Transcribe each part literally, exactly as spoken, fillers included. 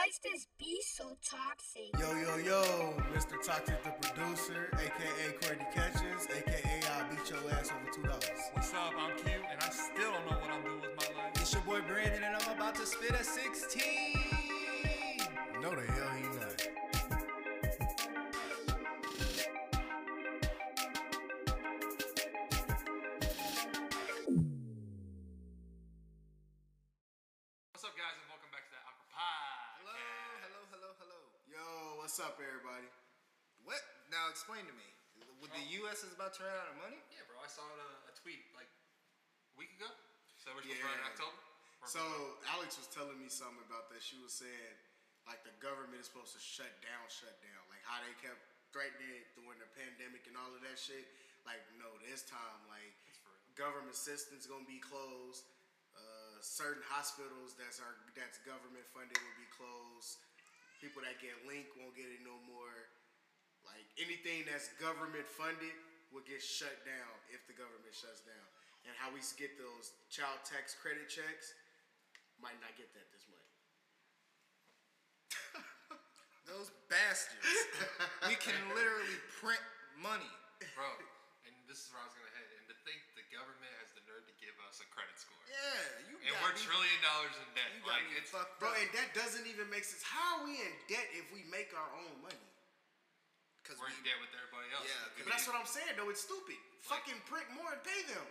is this beat so toxic? Yo, yo, yo, Mister Toxic the producer, aka Courtney Catches, aka I'll beat your ass over two dollars. What's up? I'm Q, and I still don't know what I'm doing with my life. It's your boy Brandon, and I'm about to spit a sixteen. No, the hell he not. What's up, guys, and welcome back to that Aqua Pie. Hello, hello, hello, hello. Yo, what's up, everybody? What? Now explain to me. With the U S is about to run out of money? Yeah, bro, I saw a, a tweet like a week ago. So we're supposed Yeah. to run in October. We're So Alex was telling me something about that. She was saying, like, the government is supposed to shut down, shut down. Like, how they kept threatening it during the pandemic and all of that shit. Like, no, this time, like, for real. government systems gonna be closed. Uh, certain hospitals that's are that's government funded will be closed. People that get Link won't get it no more. Like, anything that's government funded will get shut down if the government shuts down. And how we get those child tax credit checks might not get that this month. Those bastards. We can literally print money. Bro, and this is where I was going to head. And to think the government has the nerve to give us a credit score. Yeah, you And got we're me, trillion dollars in debt. you got Like, me it's, fucked Bro, up. and that doesn't even make sense. How are we in debt if we make our own money? Because we're in debt with everybody else. Yeah, We But that's need- what I'm saying, though. It's stupid. Fucking print more and pay them.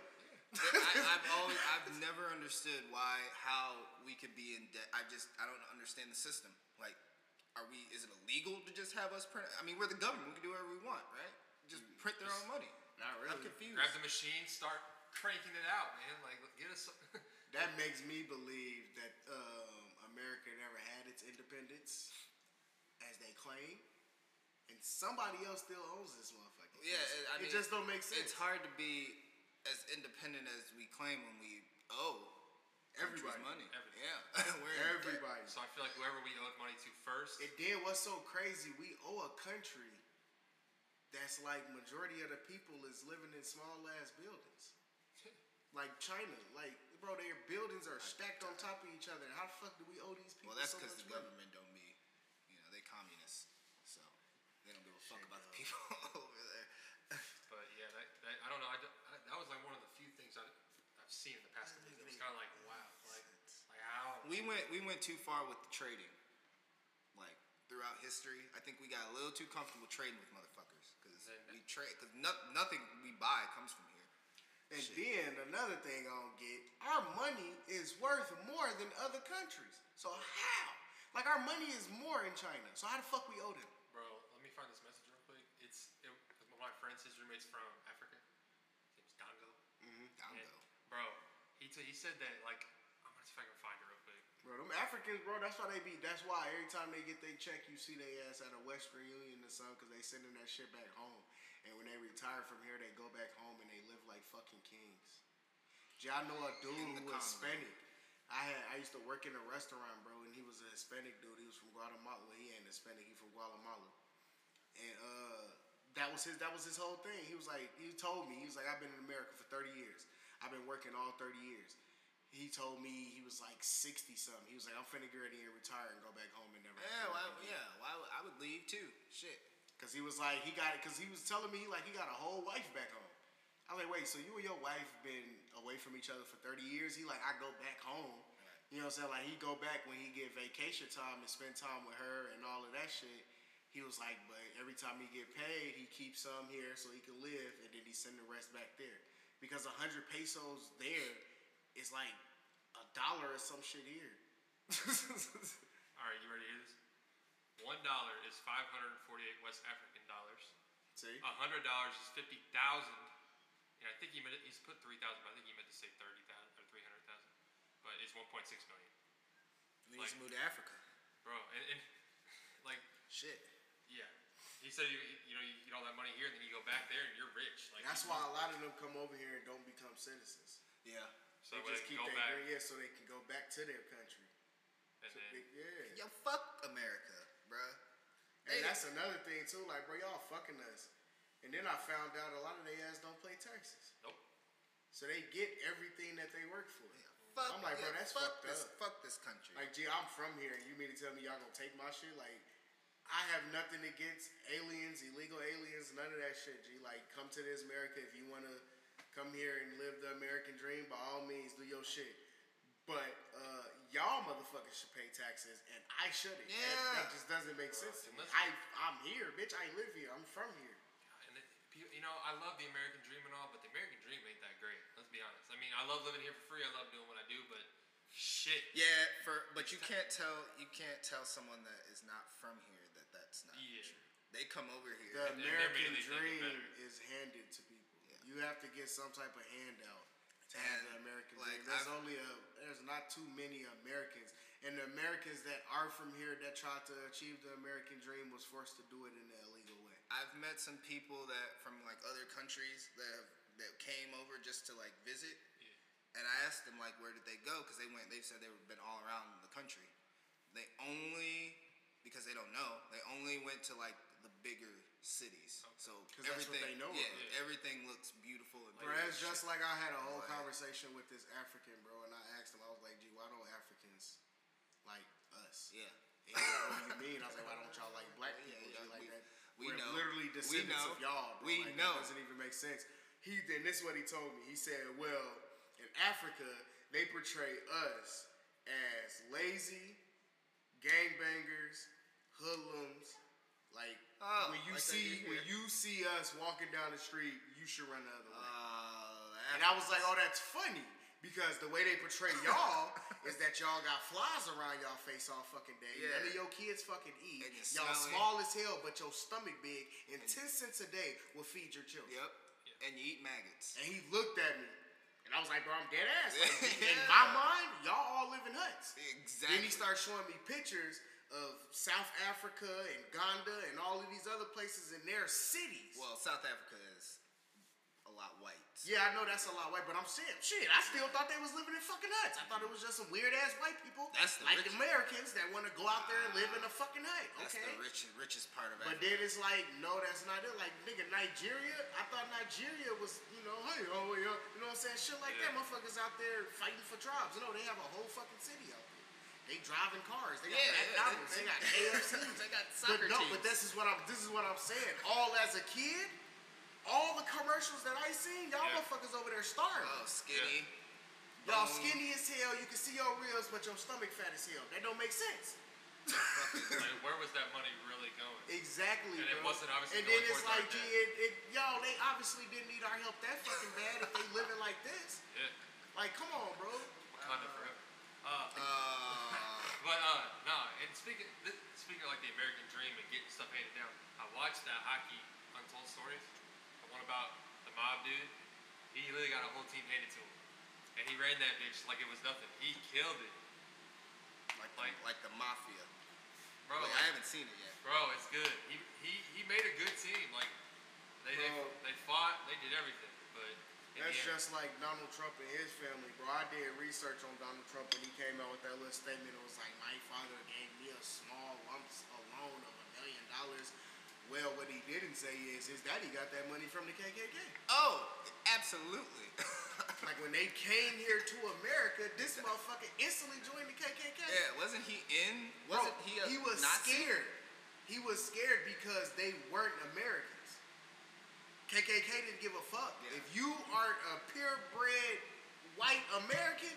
I, I've always, I've never understood why, how we could be in debt. I just, I don't understand the system. Like, are we? Is it illegal to just have us print? I mean, we're the government. We can do whatever we want, right? Just print their own money. Not I'm really. confused. Grab the machine, start cranking it out, man. Like, get us. That makes me believe that um, America never had its independence, as they claim, and somebody else still owns this motherfucker. Yeah, I it mean, just don't make sense. It's hard to be as independent as we claim when we owe countries Everybody. money. Everything. Yeah, We're in debt. Everybody. So I feel like whoever we owed money to first. And then what's so crazy? We owe a country that's like majority of the people is living in small ass buildings. Like China, like, bro, their buildings are stacked on top of each other. How the fuck do we owe these people Well, that's so because much the money? government don't be, you know, they communists, so they don't give a fuck Shit, about the dog. people over there. But yeah, that, that, I don't know. I, don't- I, that was like one of the few things I, I've seen in the past couple of years. It was kind of like, wow, like, like how? We went, we went too far with the trading, like throughout history. I think we got a little too comfortable trading with motherfuckers because Then- we trade because no, nothing we buy comes from here. And Shit. then another thing I don't get, our money is worth more than other countries. So how? Like, our money is more in China. So how the fuck we owe them? Bro, let me find this message real quick. It's it, one of my friends, his roommate's from Africa. His name's Dango. Down And, though. bro, he t- he said that, like, I'm gonna see if I can find it real quick. Bro, them Africans, bro, that's why they be, that's why every time they get their check, you see they ass at a Western Union or something because they sending that shit back home. And when they retire from here, they go back home and they live like fucking kings. Gee, I know a dude In the who was Congo. Hispanic. I had I used to work in a restaurant, bro, and he was a Hispanic dude. He was from Guatemala. Well, he ain't Hispanic, he from Guatemala. And uh, that was his that was his whole thing. He was like, he told me, he was like, I've been in America for thirty years. I've been working all thirty years. He told me he was like sixty something. He was like, I'm finna get ready and retire and go back home and never. have Yeah, to why, work again." yeah. Why would- I would leave too. Shit. Cause he was like, he got it. Cause he was telling me like he got a whole wife back home. I was like, wait, so you and your wife been away from each other for thirty years? He like, I go back home. You know what I'm saying? Like, he go back when he get vacation time and spend time with her and all of that shit. He was like, but every time he get paid, he keeps some here so he can live, and then he send the rest back there. Because a hundred pesos there is like a dollar or some shit here. All right, you ready to hear this? One dollar is five hundred forty-eight West African dollars. See? A hundred dollars is fifty thousand. And I think he meant it, he's put three thousand, but I think he meant to say thirty thousand or three hundred thousand. But it's one point six million, We need Like- to move to Africa. bro. And, and like, Shit. yeah, he said you you know you get all that money here, and then you go back there and you're rich. Like, That's why a lot of them come over here and don't become citizens. Yeah. So They when just they keep go their back, green, yeah, so they can go back to their country. and So then they- yeah. Yo, fuck America, bruh. And Hey. that's another thing too, like, bro, y'all fucking us. And then I found out a lot of they ass don't pay taxes. nope. So they get everything that they work for. Yeah, fuck. I'm like, bro, yeah, that's fuck fucked this. up. Fuck this country. Like, gee, I'm from here, and you mean to tell me y'all gonna take my shit? Like, I have nothing against aliens, illegal aliens, none of that shit, G. Like, come to this America if you wanna come here and live the American dream. By all means, do your shit. But uh, y'all motherfuckers should pay taxes, and I shouldn't. Yeah. That, that just doesn't make sense to me. I, I'm here, bitch. I live here. I'm from here. And it, people- you know, I love the American dream and all, but the American dream ain't that great. Let's be honest. I mean, I love living here for free. I love doing what I do, but shit. Yeah, for but you can't tell you can't tell someone that is not from here that that's not Yeah. true. They come over here. The And American maybe they think it dream better. is handed to people. Yeah. You have to get some type of handout to have And, the American like, dream. There's I've- only a there's not too many Americans, and the Americans that are from here that tried to achieve the American dream was forced to do it in an illegal way. I've met some people that from like other countries that have, that came over just to like visit, Yeah. and I asked them like where did they go because they went. They said they've been all around the country. They only because they don't know. They only went to like the bigger cities. So 'Cause that's what everything, they know yeah, of. everything looks beautiful and Bro, pretty it's and just shit. like I had a whole Like- conversation with this African bro, and I asked him, I was like, "Gee, why don't Africans like us?" Yeah. And he was like, what do you mean? I was like, "Why don't y'all like black Yeah, people?" yeah, G? Like we- that. we We're know. literally We descendants know. of y'all. Bro. We like, know. That doesn't even make sense. He then this is what he told me. He said, "Well, in Africa, they portray us as lazy, gangbangers, hoodlums. Like Oh, when you like they see do when here. you see us walking down the street, you should run the other way." Uh, And I was like, "Oh, that's funny." Because the way they portray y'all is that y'all got flies around y'all face all fucking day. Yeah. None of your kids fucking eat. And you're Y'all smelling. small as hell, but your stomach big. And ten cents a day will feed your children. Yep. And you eat maggots. And he looked at me. And I was like, "Bro, I'm dead ass." Like, Yeah. in my mind, y'all all live in huts. Exactly. Then he started showing me pictures of South Africa and Uganda and all of these other places in their cities. Well, South Africa is a lot white. Yeah, I know that's a lot white, but I'm saying, shit, I still thought they was living in fucking huts. I thought it was just some weird ass white people, That's the like rich- Americans that want to go out there and live in a fucking hut. That's Okay, the rich, richest part of but Africa. then it's like, no, that's not it. Like, nigga, Nigeria. I thought Nigeria was, you know, hey, oh yeah, you know what I'm saying? Shit like that. Yeah. Motherfuckers out there fighting for tribes. You know, they have a whole fucking city out there. They driving cars. They got Yeah, yeah, McDonald's. they- They, got K F C. They got But soccer no, teams. but this is what I'm. This is what I'm saying. All as a kid, all the commercials that I seen, y'all Yeah. motherfuckers over there starving. Oh, skinny. Y'all bone, skinny as hell. You can see your ribs, but your stomach fat as hell. That don't make sense. fucking- Like, where was that money really going? Exactly, And it bro. wasn't obviously And then going it's towards like, our gee, debt. it, it, y'all, they obviously didn't need our help that fucking bad if they living like this. Yeah. Like, come on, bro. Wakanda forever. Uh, Uh, But uh, nah. And speaking th- speaking of like the American dream and getting stuff handed down, I watched that hockey Untold Stories, the one about the mob dude. He literally got a whole team handed to him, and he ran that bitch like it was nothing. He killed it, like, Like- the, like the mafia. bro. Like, I haven't seen it yet. Bro, it's good. He he he made a good team. Like they they, Bro. they fought, they did everything, but in That's the end, just like Donald Trump and his family, bro. I did research on Donald Trump when he came out with that little statement. It was like, "My father gave me a small lump a loan of a million dollars." Well, what he didn't say is his daddy got that money from the K K K. Oh, absolutely. Like when they came here to America, this motherfucker instantly joined the K K K. Yeah, wasn't he in? Bro, Wasn't he a he was Nazi? scared. He was scared because they weren't Americans. K K K didn't give a fuck. Yeah. If you aren't a purebred white American,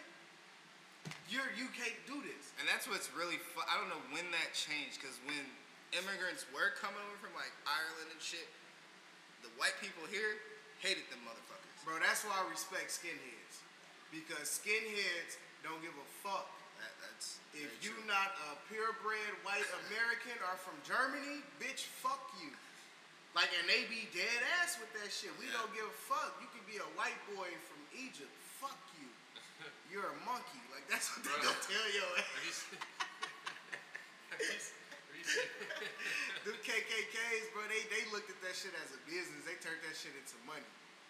you're you can't do this. And that's what's really fu- I don't know when that changed, because when immigrants were coming over from like Ireland and shit, the white people here hated them motherfuckers. Bro, that's why I respect skinheads. Because skinheads don't give a fuck. That, that's If very you true. not a purebred white American or from Germany, bitch, fuck you. Like, and they be dead ass with that shit. We Yeah. don't give a fuck. You could be a white boy from Egypt. Fuck you. You're a monkey. Like, that's what they Bro. gonna tell your ass. have you seen? have you, s- have you seen? Them K K Ks, bro, they, they looked at that shit as a business. They turned that shit into money.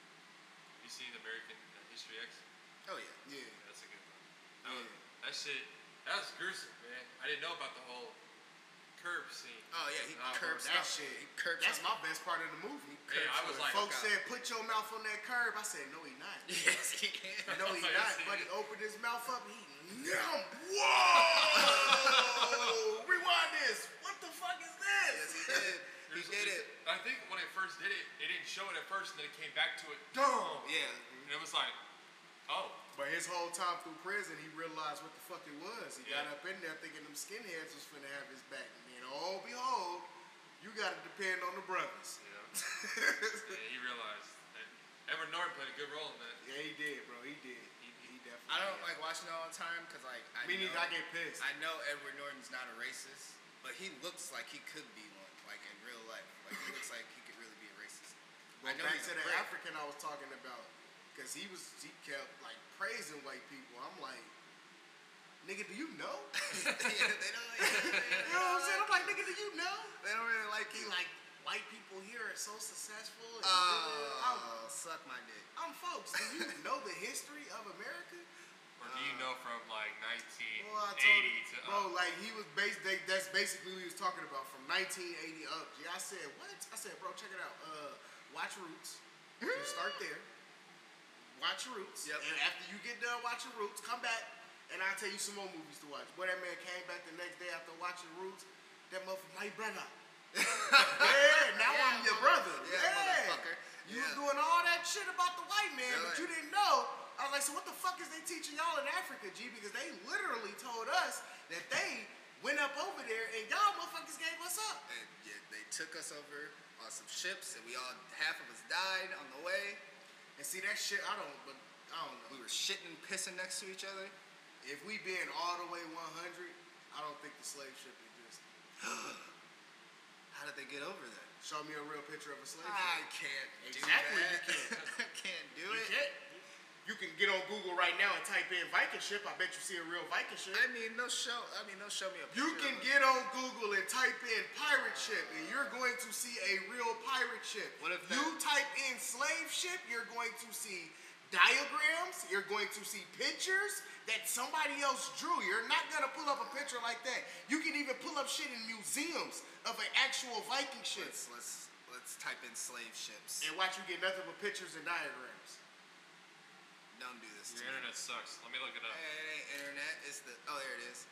You seen American uh, History X? Oh yeah. Yeah. Yeah, that's a good one. That, was, Yeah. that shit, that was gruesome, man. I didn't know about the whole curb scene. Oh yeah, he Nah, curb bro, that stuff. shit. He curb That's stuff. my best part of the movie. Yeah, I was like, Folks okay. said, "Put your mouth on that curb." I said, "No, he not." Yes, he can. No, he Yes, not. he But he is. opened his mouth up. He Yum. Whoa! Rewind this. What the fuck is Yes, this? he did. He There's- did there's- it. I think when it first did it, it didn't show it at first, and then it came back to it. Dumb. Yeah. And it was like, oh. But his whole time through prison, he realized what the fuck it was. He got Yeah. up in there thinking them skinheads was finna have his back. And then, oh, behold, you gotta depend on the brothers. You know? Yeah, he realized that Edward Norton played a good role in that. Yeah, he did, bro. He did. He, he definitely I don't did. like watching it all the time because like I Me neither. know, I get pissed. I know Edward Norton's not a racist, but he looks like he could be one, like in real life. Like he looks like he could really be a racist. Go I know back he's to a the great- African I was talking about, because he was he kept like praising white people. I'm like, nigga, do you know? yeah, they don't. Yeah, You know what I'm saying? I'm like, nigga, do you know? They don't really like He you. like white people here are so successful. And Oh, I'm, suck my dick. I'm folks. Do you know the history of America? Or do you know from like nineteen Well, I told eighty him, to bro, up? like he was bas- they, that's basically what he was talking about from nineteen eighty up. Yeah, I said, what? I said, bro, check it out. Uh, watch Roots. Just start there. Watch Roots. Yep. And after you get done watching Roots, come back and I'll tell you some more movies to watch. Boy, that man came back the next day after watching Roots. That motherfucker, my brother. Yeah, now Yeah, I'm your mother- brother. yeah, motherfucker. You was Yeah. doing all that shit about the white man, Yeah, but like- you didn't know. I was like, so what the fuck is they teaching y'all in Africa, G? Because they literally told us that they went up over there and y'all motherfuckers gave us up. And, yeah, they took us over on some ships, and we all half of us died on the way. And see that shit, I don't, but I don't know. We were shitting and pissing next to each other. If we being all the way one hundred, I don't think the slave ship exists. How did they get over there? Show me a real picture of a slave I ship. can't Exactly, do you that. can't. I can't do You it. can't. You can get on Google right now and type in Viking ship. I bet you see a real Viking ship. I mean, no show. I mean, no show me a picture. You can of it. get on Google and type in pirate ship, and you're going to see a real pirate ship. What if you that- type in slave ship, you're going to see diagrams, you're going to see pictures that somebody else drew. You're not going to pull up a picture like that. You can even pull up shit in museums of an actual Viking ship Let's let's let's type in slave ships. and watch you get nothing but pictures and diagrams. Don't do this Your to me. internet sucks. Let me look it up. Hey, it ain't internet. It's the. Oh, there it is.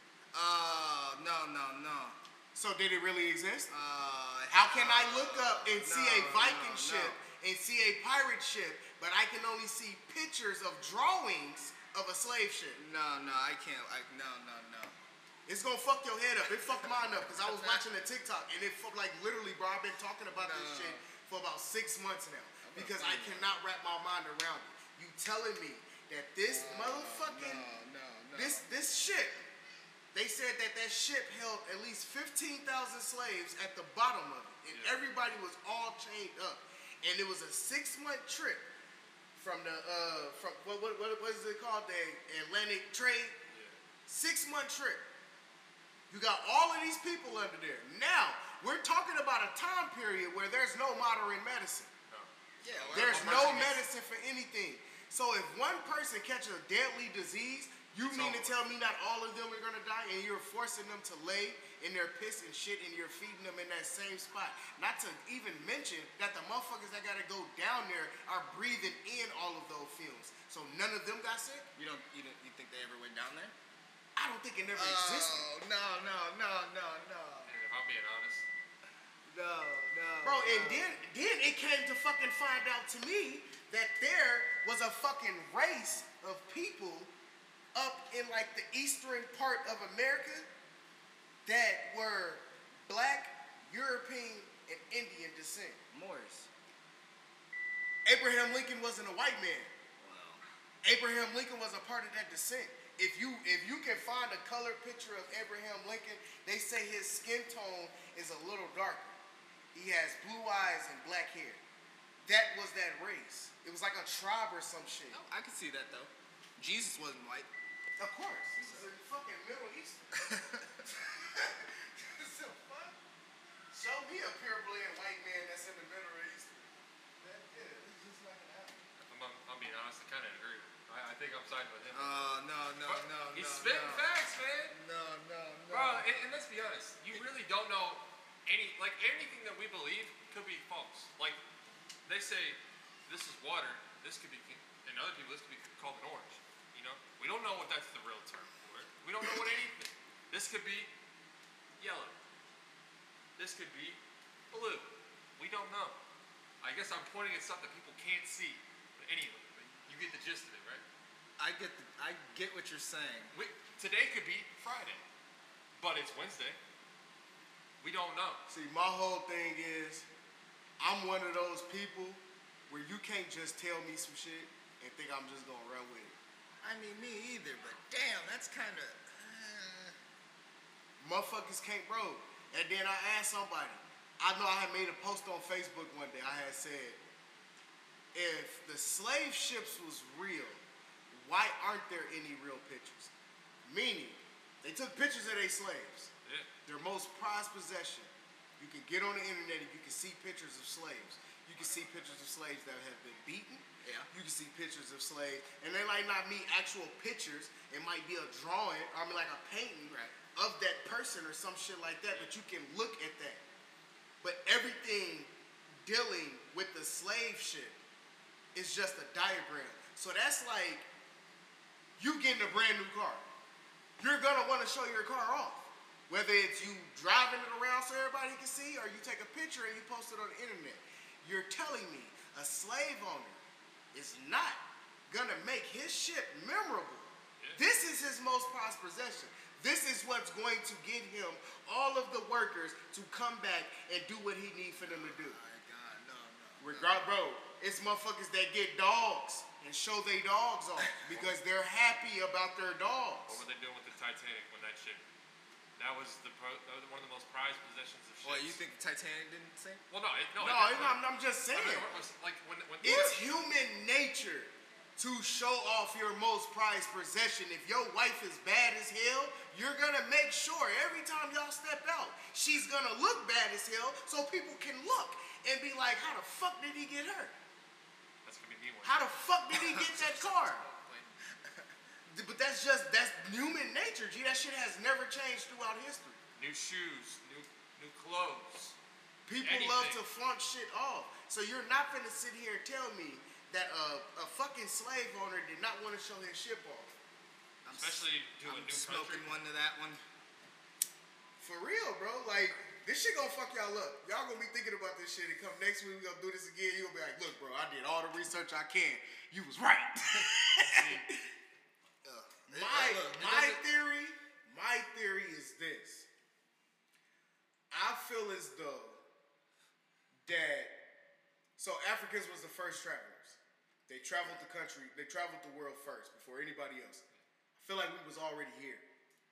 Oh no no no. So did it really exist? Uh, How can I look up and see a no, Viking no, ship no. and see a pirate ship, but I can only see pictures of drawings of a slave ship? No, no, I can't. Like, no, no, no. It's gonna fuck your head up. It fucked mine up because I was watching a TikTok and it fucked, like literally, bro. I've been talking about this No. shit for about six months now because see I that. cannot wrap my mind around it. You telling me that this motherfucking No, no, no. this this ship, they said that that ship held at least fifteen thousand slaves at the bottom of it, and Yeah. everybody was all chained up, and it was a six month trip from the uh from what what what, what is it called, the Atlantic trade, six month trip. You got all of these people under there. Now we're talking about a time period where there's no modern medicine. Yeah, well, There's I'm no watching this. medicine for anything. So if one person catches a deadly disease, you It's mean to over. tell me not all of them are gonna die, and you're forcing them to lay in their piss and shit, and you're feeding them in that same spot? Not to even mention that the motherfuckers that gotta go down there are breathing in all of those fumes. So none of them got sick. You don't. You don't. You think they ever went down there? I don't think it never existed, Oh no, no, no, no, no, And if I'm being honest, no, no. bro. And no. then then it came to fucking find out to me that there was a fucking race of people up in like the eastern part of America that were black, European, and Indian descent. Moors. Abraham Lincoln wasn't a white man. Wow. Abraham Lincoln was a part of that descent. If you if you can find a color picture of Abraham Lincoln, they say his skin tone is a little darker. He has blue eyes and black hair. That was that race. It was like a tribe or some shit. No, I can see that though. Jesus wasn't white. Of course. This is a fucking Middle Eastern. So fuck. Show me a purebred white man that's in the Middle East. That, yeah, it's just not gonna happen. if I'm, I'm being honest, I kind of agree. I, I think I'm siding with him. Oh no, no, But no, He's no. spitting no. facts, man. No, no, no. Bro, and, and let's be honest, you really don't know any like anything that we believe could be false. Like they say, this is water. This could be, and other people, this could be called an orange. You know, we don't know what that's the real term for it. We don't know what anything. This could be yellow. This could be blue. We don't know. I guess I'm pointing at stuff that people can't see. But anyway, you get the gist of it, right? I get the, I get what you're saying. We, today could be Friday, but it's Wednesday. We don't know. See, my whole thing is, I'm one of those people where you can't just tell me some shit and think I'm just gonna run with it. I mean, me either, but damn, that's kind of. Uh... Motherfuckers can't, bro. And then I asked somebody. I know I had made a post on Facebook one day. I had said, if the slave ships was real, why aren't there any real pictures? Meaning, they took pictures of their slaves. Yeah. Their most prized possession. You can get on the internet and you can see pictures of slaves. You can see pictures of slaves that have been beaten. Yeah. You can see pictures of slaves, and they might not be actual pictures. It might be a drawing, I mean like a painting Right. of that person or some shit like that. But you can look at that. But everything dealing with the slave ship is just a diagram. So that's like you getting a brand new car. You're gonna want to show your car off. Whether it's you driving it around so everybody can see, or you take a picture and you post it on the internet. You're telling me a slave owner is not gonna make his ship memorable. Yeah. This is his most prized possession. This is what's going to get him all of the workers to come back and do what he needs for them to do. Oh my God, no, no. Regard, bro, it's motherfuckers that get dogs and show they dogs off because they're happy about their dogs. What were they doing with the Titanic when that ship? That was the pro, that was one of the most prized possessions of ships. Well, you think Titanic didn't sink? Well, no, it, no. No, it, I'm, I'm, I'm just I saying. mean, it was like when when It's human nature to show off your most prized possession. If your wife is bad as hell, you're gonna make sure every time y'all step out, she's gonna look bad as hell so people can look and be like, how the fuck did he get hurt? That's gonna be me one. How the fuck did he get that car? But that's just, that's human nature, G. That shit has never changed throughout history. New shoes, new new clothes. People Anything. love to flaunt shit off. So you're not finna sit here and tell me that a, a fucking slave owner did not want to show his ship off. I'm Especially to a I'm new smoking country. one to that one. For real, bro. Like, this shit gonna fuck y'all up. Y'all gonna be thinking about this shit and come next week, we gonna do this again. You gonna be like, look, bro, I did all the research I can. You was right. It- My, look, it my doesn't- theory, my theory is this. I feel as though that, so Africans was the first travelers. They traveled the country, they traveled the world first before anybody else. I feel like we was already here.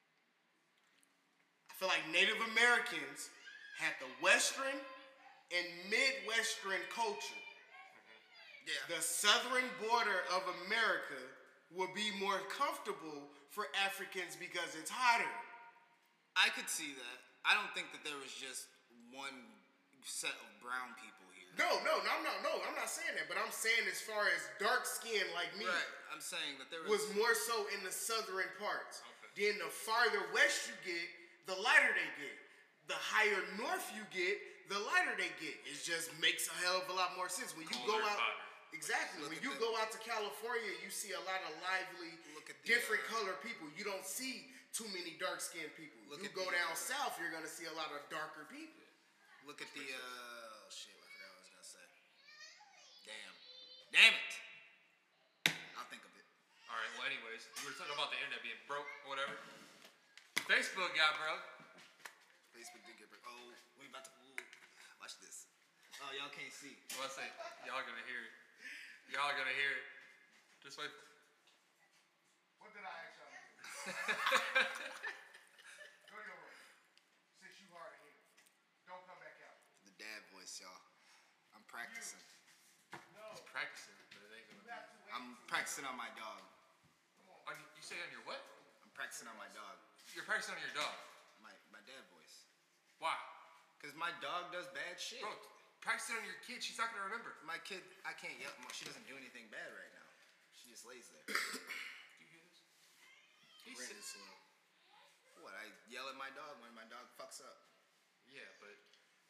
I feel like Native Americans had the Western and Midwestern culture. Yeah. The southern border of America would be more comfortable for Africans because it's hotter. I could see that. I don't think that there was just one set of brown people here. No, no, no, I'm not. No, I'm not saying that. But I'm saying as far as dark skin like me Right. I'm saying that there was. was more so in the southern parts. Okay. Then the farther west you get, the lighter they get. The higher north you get, the lighter they get. It just makes a hell of a lot more sense when you go Colder, out. hotter. Exactly. Look When at you the- go out to California, you see a lot of lively, Look at the, different uh, color people. You don't see too many dark skinned people. Look You at go the, down uh, south, you're gonna see a lot of darker people. Look at the. Uh, oh shit! I forgot what I was gonna say. Damn. Damn it! I'll think of it. All right. Well, anyways, you were talking about the internet being broke or whatever. Facebook got broke. Facebook did get. Oh, we about to. Ooh, watch this. Oh, y'all can't see. Well, I say y'all gonna hear it. Y'all gonna hear it. Just wait. What did I ask y'all to do? Go to your room. Since you hard of hearing. Don't come back out. The dad voice, y'all. I'm practicing. He's practicing, but it ain't gonna. Be. I'm practicing on my dog. On, you say on your what? I'm practicing on my dog. You're practicing on your dog. My my dad voice. Why? Cause my dog does bad shit. Bro, practicing on your kid. She's not gonna remember. My kid, I can't yell. She doesn't do anything bad right now. She just lays there. Do you hear this? He's Brandon sit- slow. What? I yell at my dog when my dog fucks up. Yeah, but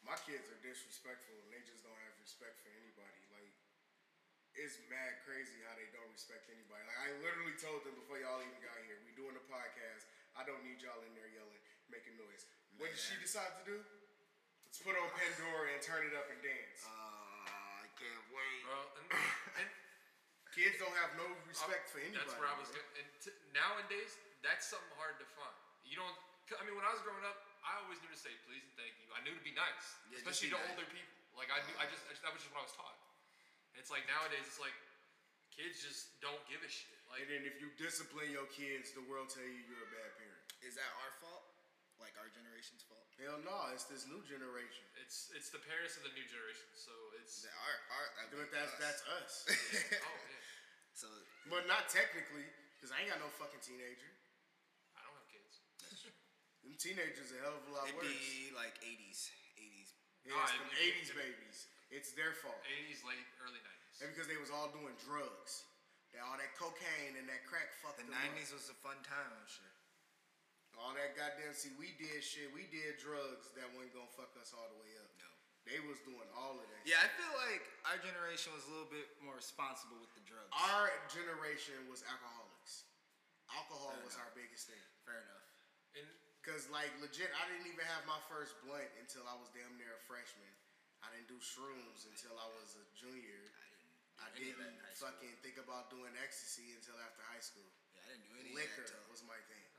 My kids are disrespectful and they just don't have respect for anybody. Like, it's mad crazy how they don't respect anybody. Like, I literally told them before y'all even got here, we doing a podcast. I don't need y'all in there yelling, making noise. What did she decide to do? Let's put on Pandora and turn it up and dance. Uh, I can't wait. Bro, and, and Kids don't have no respect for anybody. that's where I was bro. going. And t- nowadays, that's something hard to find. You don't. I mean, when I was growing up, I always knew to say please and thank you. I knew to be nice, Yeah, just especially be to nice. older people. Like I knew, I just, I just that was just what I was taught. And it's like nowadays, it's like kids just don't give a shit. Like And then if you discipline your kids, the world tell you you're a bad parent. Is that our fault? Like our generation's fault? Hell no, it's this new generation. it's it's the parents of the new generation. So it's Is that our our? I mean, But that's us. that's us. oh yeah. So But not technically, because I ain't got no fucking teenager. I don't have kids. Them teenagers a hell of a lot it'd worse. be like eighties, eighties. Yeah, No, it's it- them it- eighties it- babies. It's their fault. eighties, late, early nineties. And because they was all doing drugs. That all that cocaine and that crack fucked The them nineties up. was a fun time, I'm sure. All that goddamn, see, we did shit. We did drugs that wasn't gonna fuck us all the way up. No. They was doing all of that. Yeah, I feel like our generation was a little bit more responsible with the drugs. Our generation was alcoholics. Alcohol Fair was enough. our biggest thing. Fair enough. And Cause like legit, I didn't even have my first blunt until I was damn near a freshman. I didn't do shrooms until I was a junior. I any of didn't that in high school. fucking think about doing ecstasy until after high school. Yeah, I didn't do any Liquor of that. was my thing.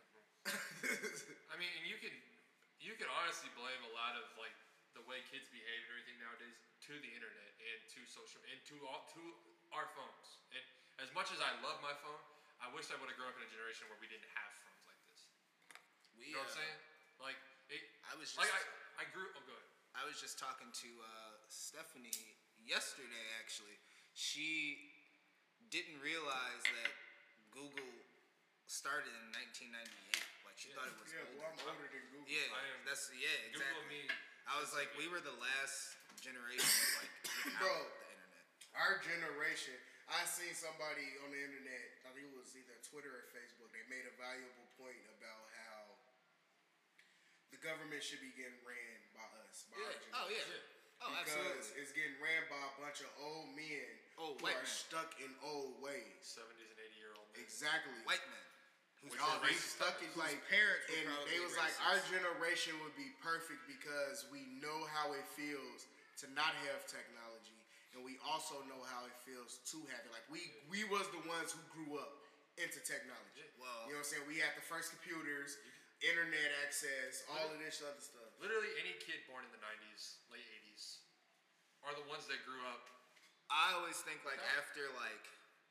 I mean, and you can you can honestly blame a lot of like the way kids behave and everything nowadays to the internet and to social and to all to our phones. And as much as I love my phone, I wish I would have grown up in a generation where we didn't have phones like this. We, You know what I'm uh, saying? Like it. I was just Like I, I grew. Oh, good. I was just talking to uh, Stephanie yesterday. Actually, she didn't realize that Google started in nineteen ninety-eight. Like she thought it was Yeah, older. well, I'm older than Google. Yeah, I am- that's yeah, Google exactly. me. I was like, we were the last generation like without Bro. the internet. Our generation, I seen somebody on the internet, I think it was either Twitter or Facebook, they made a valuable point about how the government should be getting ran by us, by our Yeah. Oh generation. yeah. Oh, Because absolutely. it's getting ran by a bunch of old men Old who white are men. stuck in old ways. seventies and eighty year old men. Exactly. White men. Who's Which Oh, were they racist stuck in whose like parents were and probably they was like racist. our generation would be perfect because we know how it feels to not have technology, and we also know how it feels to have it. Like we we was the ones who grew up into technology. Well- you know what I'm saying? We had the first computers, internet access, all of this other stuff. Literally any kid born in the nineties, late eighties, are the ones that grew up. I always think like after like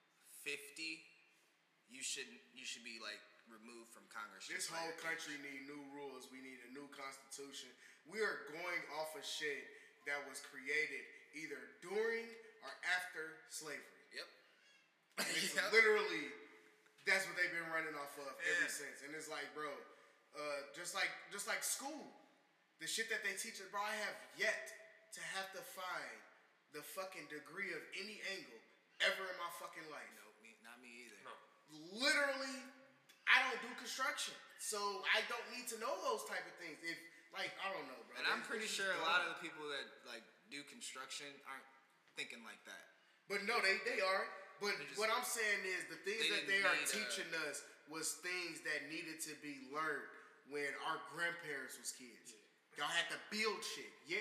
fifty, you should you should be like removed from Congress. This just by whole your country age. need new rules. We need a new constitution. We are going off of shit that was created either during or after slavery. Yep. It's Yep. literally that's what they've been running off of ever Yeah. since. And it's like, bro, uh, just like just like school, the shit that they teach us, bro. I have yet to have to find the fucking degree of any angle ever in my fucking life. No, me, not me either. No. Literally, I don't do construction, so I don't need to know those type of things. If like, I don't know, bro. And I'm It's- pretty it's sure a dumb. lot of the people that like do construction aren't thinking like that. But no, they they are. But just- what I'm saying is the things They that they didn't are need, uh, teaching us was things that needed to be learned when our grandparents was kids. Y'all had to build shit. Yeah.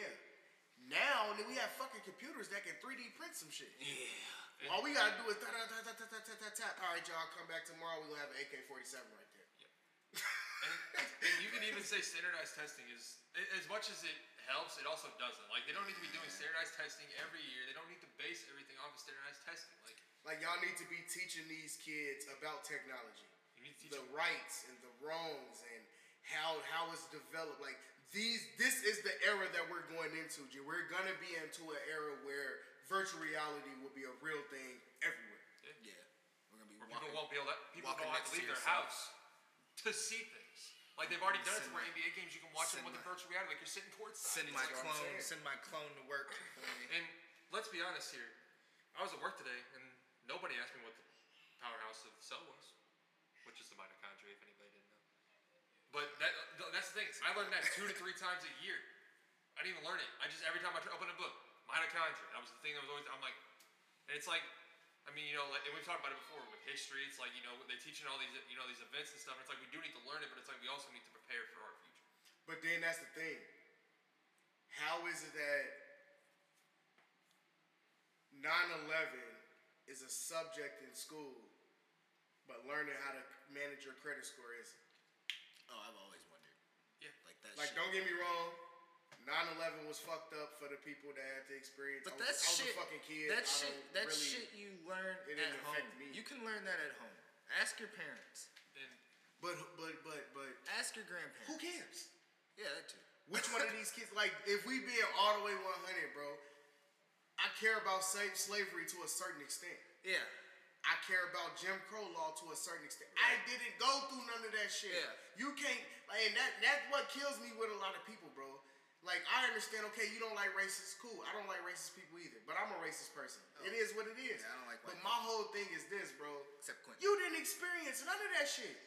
Now nigga, we have fucking computers that can three D print some shit. Yeah. All we gotta do is tap tap tap tap tap tap tap tap. All right, y'all, come back tomorrow. We gonna have an A K forty-seven right there. And, and you can even say standardized testing is, as much as it helps, it also doesn't. Like, they don't need to be doing standardized testing every year. They don't need to base everything off of standardized testing. Like, Like y'all need to be teaching these kids about technology, you need to teach the them. rights and the wrongs, and how how it's developed. Like these, this is the era that we're going into. G. We're gonna be into an era where virtual reality will be a real thing everywhere. Yeah. We're gonna be Where walking. people won't be able to, people walking don't have next to to leave their yourself. house to see things. Like, they've already done it to Send where my- N B A games, you can watch them send with the my- virtual reality. Like, you're sitting towards Send It's my like, what I'm clone. saying. Send my clone to work. for me. And let's be honest here. I was at work today, and nobody asked me what the powerhouse of the cell was, which is the mitochondria, if anybody didn't know. But that, th- that's the thing. I learned that two to three times a year. I didn't even learn it. I just every time I try to open a book, mitochondria. That was the thing that was always. I'm like, and it's like, I mean, you know, like, and we've talked about it before with history. It's like, you know, they teaching all these, you know, these events and stuff. And it's like we do need to learn it, but it's like we also need to prepare for our future. But then that's the thing. How is it that nine eleven is a subject in school, but learning how to manage your credit score isn't? Oh, I've always wondered. Yeah. Like that Like, shit. don't get me wrong. nine eleven was fucked up for the people that had to experience. But I was, that's I was shit. a fucking kid. That I shit. don't That really, shit you learn it at didn't home. affect me. You can learn that at home. Ask your parents. And But but but but Ask your grandparents. who cares? Yeah, that too. Which one of these kids? Like, if we being all the way one hundred, bro, I care about sa- slavery to a certain extent. Yeah. I care about Jim Crow law to a certain extent. I didn't go through none of that shit. Yeah. You can't, like, and that that's what kills me with a lot of people, bro. Like, I understand, okay, you don't like racist, cool. I don't like racist people either, but I'm a racist person. Oh. It is what it is. Yeah, I don't like But white my whole thing is this, bro. Except Quentin. You didn't experience none of that shit.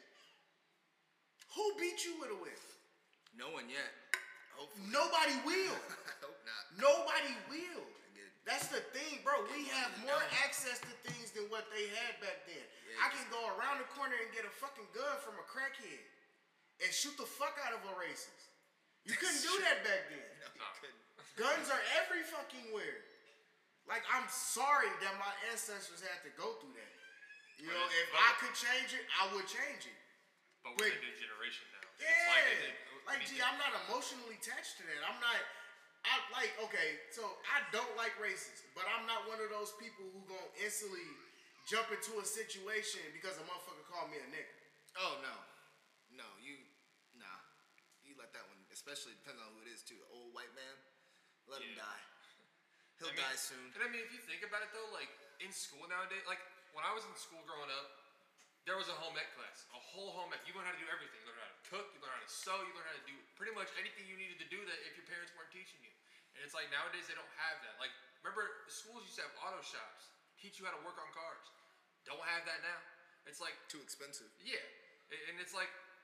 Who beat you with a whip? No one yet. Hopefully. Nobody will. I hope not. Nobody will. get it. That's the thing, bro. We have Yeah, more no. access to things than what they had back then. Yeah, I can go around the corner and get a fucking gun from a crackhead and shoot the fuck out of a racist. You couldn't do that back then. No, you Nah. couldn't. Guns are every fucking where. Like, I'm sorry that my ancestors had to go through that. You But know, it's- if but- I could change it, I would change it. but we're Wait. the new generation now. Yeah. It's like, it, it, we like, need gee, to- I'm not emotionally attached to that. I'm not. I like. Okay, so I don't like racists, but I'm not one of those people who gonna instantly jump into a situation because a motherfucker called me a nigga. Oh no, no, you, nah, you let that one. Especially depends on who it is too. Old white man, let him Yeah. die. He'll I mean, die soon. And I mean, if you think about it though, like in school nowadays, like when I was in school growing up, there was a home ec class, a whole home ec. You learn how to do everything. You learn how to cook. You learn how to sew. You learn how to do pretty much anything you needed to do that if your parents weren't teaching you. And it's like nowadays they don't have that. Like remember, schools used to have auto shops, teach you how to work on cars. Don't have that now. It's like Too expensive. yeah, A- and it's like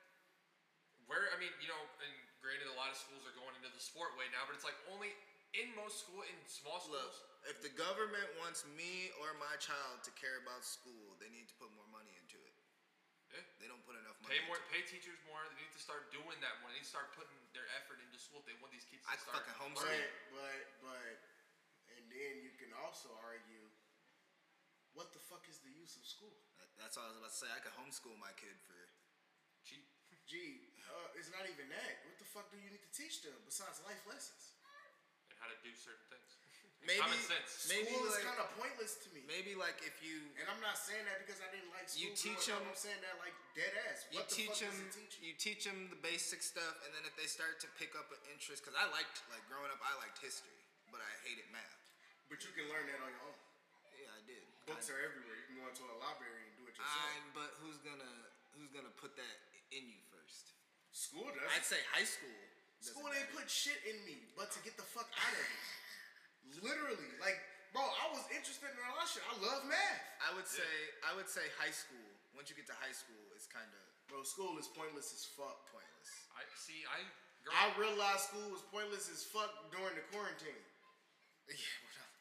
where I mean, you know, and granted, a lot of schools are going into the sport way now, but it's like only in most school, in small schools. Look, if the government wants me or my child to care about school, they need to put more money into it. Yeah. They don't put enough money. Pay more, into pay teachers more. They need to start doing that more. They need to start putting their effort into school if they want these kids to I start. fucking But homeschool. but but, and then you can also argue, what the fuck is the use of school? That- That's all I was about to say. I could homeschool my kid for. Cheap. Gee, uh, it's not even that. What the fuck do you need to teach them besides life lessons? And how to do certain things. Maybe, Common sense. maybe School is like, kind of pointless to me. maybe like if you And I'm not saying that because I didn't like school. You teach growing up. them- I'm saying that like dead ass. you What the teach fuck them does it teach you? you teach them the basic stuff, and then if they start to pick up an interest, because I liked like growing up, I liked history, but I hated math. But you can learn that on your own. Yeah, I did. Books I, are everywhere. You can go into a library and do it yourself. I, but who's gonna who's gonna put that in you first? School does. I'd say high school. doesn't School didn't matter. put shit in me, but to get the fuck out of it. Literally, like, bro, I was interested in a lot of shit. I love math. I would say I would say high school. Once you get to high school, it's kind of Bro, school is pointless as fuck. pointless. I see. I. Girl, I realized school was pointless as fuck during the quarantine. Yeah, what up?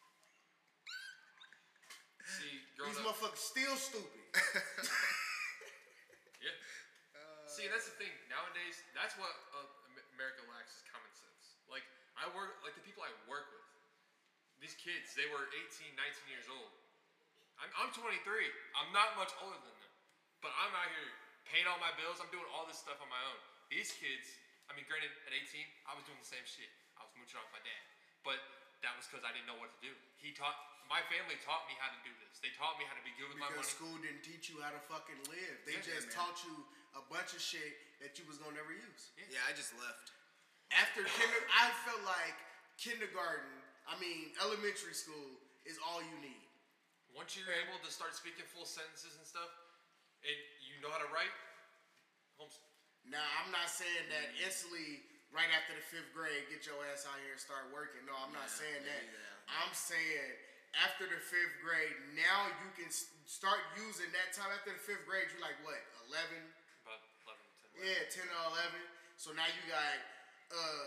see. Growing These up. motherfuckers still stupid. Yeah. See, that's the thing. Nowadays, that's what uh, Am- America lacks is common sense. Like I work, like the people I work with, these kids, they were eighteen, nineteen years old. I'm, I'm twenty-three. I'm not much older than them, but I'm out here paying all my bills. I'm doing all this stuff on my own. These kids, I mean, granted, at eighteen, I was doing the same shit. I was mooching off my dad, but that was because I didn't know what to do. He taught, my family taught me how to do this. They taught me how to be good with my Because money. school didn't teach you how to fucking live. They Yeah, just man. taught you a bunch of shit that you was gonna never use. Yeah, I just left. After kinder, I felt like kindergarten, I mean elementary school, is all you need. Once you're able to start speaking full sentences and stuff, and you know how to write, homeschool. Now I'm not saying that instantly right after the fifth grade, get your ass out here and start working. No, I'm not Yeah, saying that. maybe that. I'm saying after the fifth grade, now you can s- start using that time. After the fifth grade, you're like what, eleven? About eleven, ten. Yeah, ten or eleven. So now you got uh,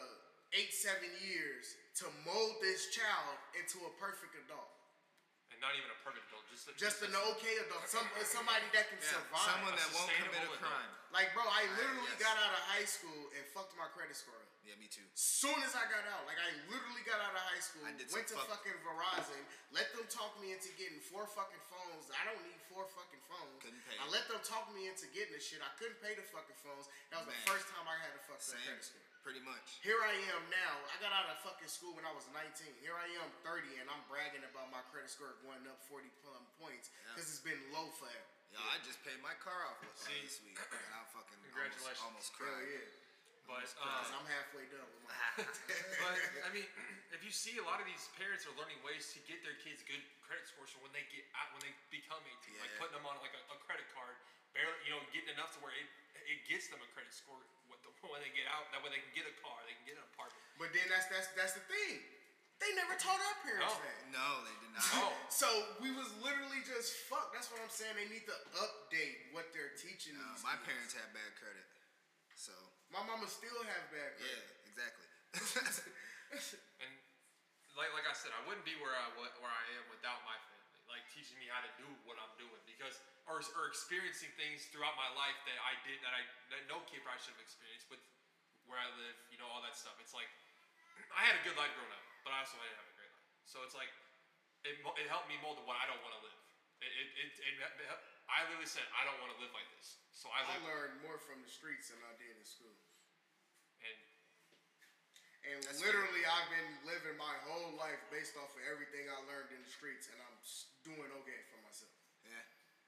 eight, seven years to mold this child into a perfect adult. And not even a perfect adult, just a, Just an a, okay adult. Some, somebody that can Yeah, survive. someone A that won't commit a sustainable crime. Like, bro, I literally yes. got out of high school and fucked my credit score up. Yeah, me too. Soon as I got out, like I literally got out of high school, I did went to some fuck- fucking Verizon, let them talk me into getting four fucking phones. I don't need four fucking phones. Couldn't pay I it. let them talk me into getting this shit. I couldn't pay the fucking phones. That was Man. the first time I had to fuck that Same, credit score. pretty much. Here I am now. I got out of fucking school when I was nineteen. Here I am, thirty, and I'm bragging about my credit score going up forty um, points Yeah. because it's been low forever. Yo, I just paid my car off uh, See? this week, and I fucking Congratulations. almost, almost Hell cried. yeah. but Because uh, I'm halfway done with my. but I mean, if you see a lot of these parents are learning ways to get their kids good credit scores for when they get out, when they become eighteen, like Yeah. putting them on like a, a credit card, barely, you know, getting enough to where it it gets them a credit score when the- when they get out. That way they can get a car, they can get an apartment. But then that's that's that's the thing. They never taught our parents No. that. No, they did not. Oh. So we was literally just fucked. That's what I'm saying. They need to update what they're teaching No, these my kids. parents had bad credit, so My mama still have bad yeah, credit. exactly. And like like I said, I wouldn't be where I wa- where I am without my family, like teaching me how to do what I'm doing, because or or experiencing things throughout my life that I did that I that no kid probably should have experienced with where I live, you know, all that stuff. It's like I had a good life growing up, but I also didn't have a great life. So it's like it mo- it helped me mold to what I don't want to live. It it, it, it, it I literally said I don't want to live like this. So I I live learned more from the streets than I did in school. and And That's literally, I've been living my whole life based off of everything I learned in the streets, and I'm s- doing okay for myself. Yeah,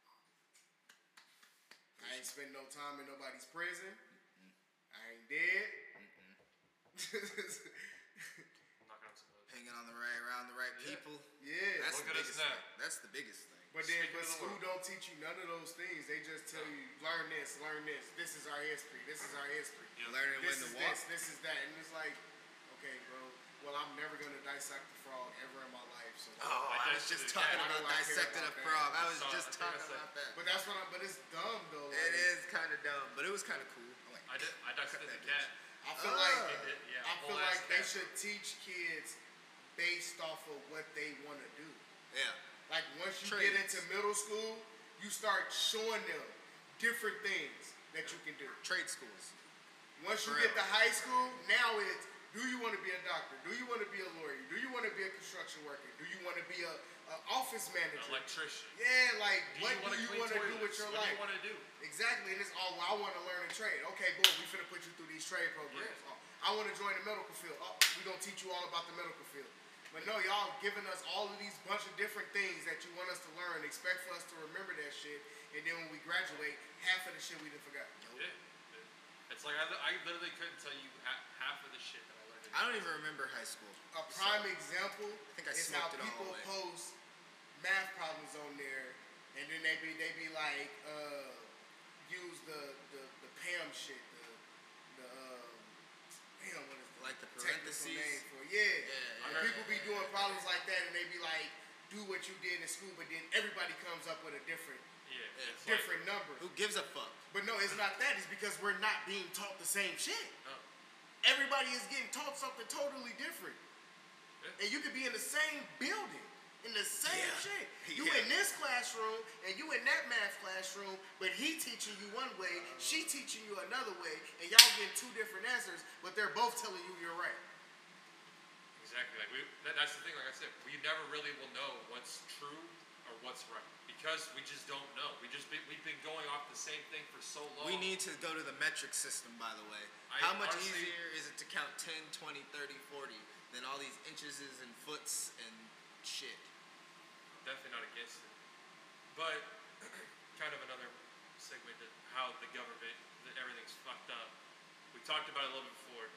I ain't spent no time in nobody's prison. I ain't dead. I'm not gonna some wood. hanging on the right around the right Yeah. people. Yeah. That's Look the at us biggest now. thing. That's the biggest thing. But then, Speaking but of the school world. don't teach you none of those things. They just tell you, learn this, learn this. This is our history. This is our history. Yeah. Learning This when is to walk. this, this is that. And it's like, okay, bro, well, I'm never going to dissect the frog ever in my life. So, Oh, I I was dissected just a talking cat. Why about do I care dissecting a about that? frog. I I was saw it. just I think I talking said- about that. but that's what I'm, but it's dumb, though. Like, It is kind of dumb, but it was kind of cool. I'm like, I did I dissected that the cat. I feel Oh. like, It- it- yeah, I feel whole ass like they cat. should teach kids based off of what they want to do. yeah, Like once you Trades. get into middle school, you start showing them different things that you can do. trade schools. Once you For get real. to high school, now it's do you want to be a doctor? Do you want to be a lawyer? Do you want to be a construction worker? Do you want to be a, a office manager? An electrician. Yeah, like Do what you want do to you clean want to do with toilets? your What life? do you want to do? Exactly, and it's all well, I want to learn a trade. Okay, boom, we finna put you through these trade programs. Yeah. Oh, I want to join the medical field. Oh, we gonna teach you all about the medical field. But no, y'all giving us all of these bunch of different things that you want us to learn, expect for us to remember that shit, and then when we graduate, half of the shit we done forgot. Yeah. It's like I, li- I literally couldn't tell you ha- half of the shit that I learned. in I don't even remember high school. A prime example think I is how smoked it all people away. post math problems on there, and then they be they be like, uh, use the the, the P A M shit, the the um, damn what is the Like the technical parentheses? name for it? Yeah. Yeah, And yeah. people be doing problems like that, and they be like, do what you did in school, but then everybody comes up with a different Yeah. Yeah. It's like- different number. Who gives a fuck? But no, it's not that. It's because we're not being taught the same shit. Oh. Everybody is getting taught something totally different. Yeah. And you could be in the same building, in the same Yeah. shit. You Yeah. in this classroom and you in that math classroom, but he teaching you one way, she teaching you another way, and y'all getting two different answers, but they're both telling you you're right. Exactly. Like we, that, that's the thing. Like I said, we never really will know what's true or what's right because we just don't know. We just been, we've been going off the same thing for so long. We need to go to the metric system, by the way. I How much honestly- easier is it to count ten, twenty, thirty, forty than all these inches and foots and shit? Definitely not against it, but kind of another segue to how the government, that everything's fucked up. We talked about it a little bit before.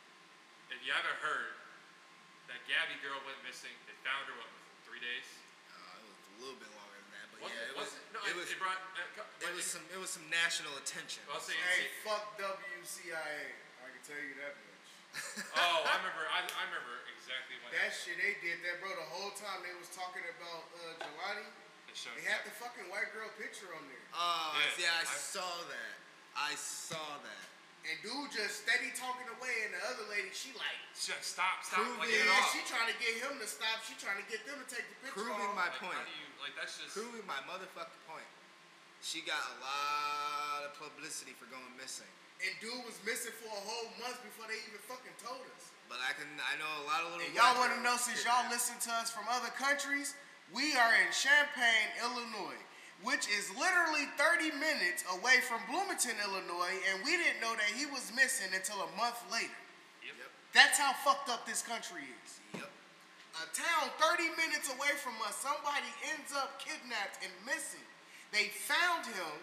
If you haven't heard, that Gabby girl went missing. They found her what within three days. Uh, it was a little bit longer than that, but Wasn't yeah, it was. wasn't- no, it it, was. it brought. Uh, co- It but was some. It was some national attention. I'll say. Hey, fuck W C I A. I can tell you that much. Oh, I remember. I, I remember exactly what That shit, they did that, bro. The whole time they was talking about uh, Jelani, they showed. they had the fucking white girl picture on there. Oh, Yeah, yeah, I, I- saw that. I saw that. And dude just steady talking away, and the other lady, she like, She's like, stop, stop, Prove like, it. get it yeah, off. she trying to get him to stop. She trying to get them to take the picture Proving off. my Like, point. how do you, like, that's just, Proving my motherfucking point. She got a lot of publicity for going missing. And dude was missing for a whole month before they even fucking told us. But I can, I know a lot of little. And y'all black want to girls know, since kidnapped. y'all listen to us from other countries, we are in Champaign, Illinois, which is literally thirty minutes away from Bloomington, Illinois, and we didn't know that he was missing until a month later. yep. Yep. That's how fucked up this country is. Yep. A town thirty minutes away from us, somebody ends up kidnapped and missing. They found him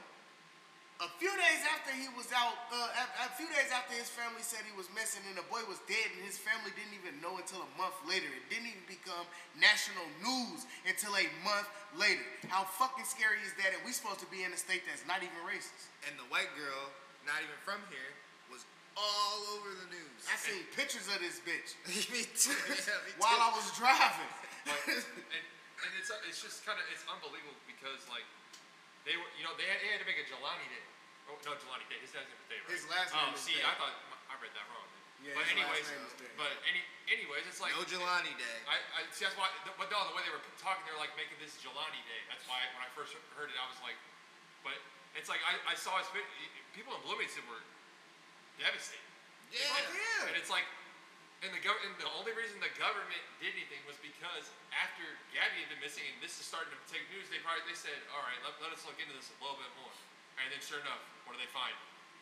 a few days after he was out, uh, a, a few days after his family said he was missing, and the boy was dead, and his family didn't even know until a month later. It didn't even become national news until a month later. How fucking scary is that? And we supposed to be in a state that's not even racist. And the white girl, not even from here, was all over the news. I seen pictures of this bitch me too. Yeah, me while too. I was driving. Like, and, and it's it's just kind of it's unbelievable because like they were you know they had, they had to make a Jelani Day. Oh no, Jelani Day. His dad's name is Day, right? His last Oh, name is see, Day. I thought I read that wrong. Yeah, but his last anyways, name is Day. but any anyways, it's like No Jelani Day. I, I see that's why. But no, the way they were talking, they were like making this Jelani Day. That's why when I first heard it, I was like, but it's like I, I saw his vid- people in Bloomington were devastated. Yeah. Like, yeah. And it's like, and the gov- and the only reason the government did anything was because after Gabby had been missing and this is starting to take news, they probably they said, all right, let, let us look into this a little bit more. And then sure enough, what do they find?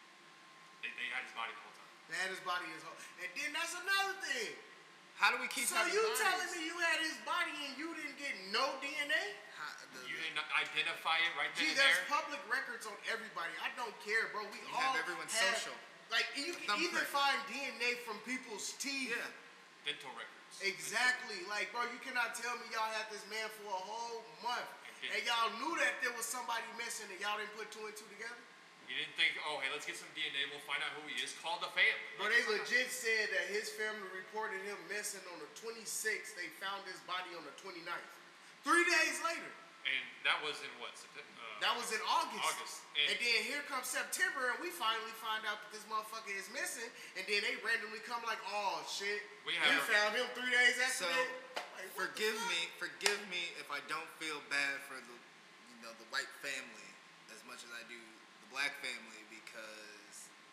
They, they had his body the whole time. They had his body in his home. And then that's another thing. How do we keep So having you bodies? telling me you had his body and you didn't get no D N A? How, the, You the- didn't identify it right Gee, then and there's there. public records on everybody. I don't care, bro. We You all have everyone's have- social. Like you can even Thumbprint. find D N A from people's teeth. yeah. Dental records. Exactly. Like, bro, you cannot tell me y'all had this man for a whole month. And And y'all knew that there was somebody missing and y'all didn't put two and two together? You didn't think, oh, hey, let's get some D N A. We'll find out who he is. Call the family. Bro, they legit said that his family reported him missing on the twenty-sixth. They found his body on the twenty-ninth. Three days later. And that was in what? September? Uh, That was in August. August. And, And- then here comes September, and we finally find out that this motherfucker is missing. And then they randomly come like, oh shit, We we, have- found him three days after So, that. Like, what the forgive fuck? me, forgive me if I don't feel bad for the, you know, the white family as much as I do the black family because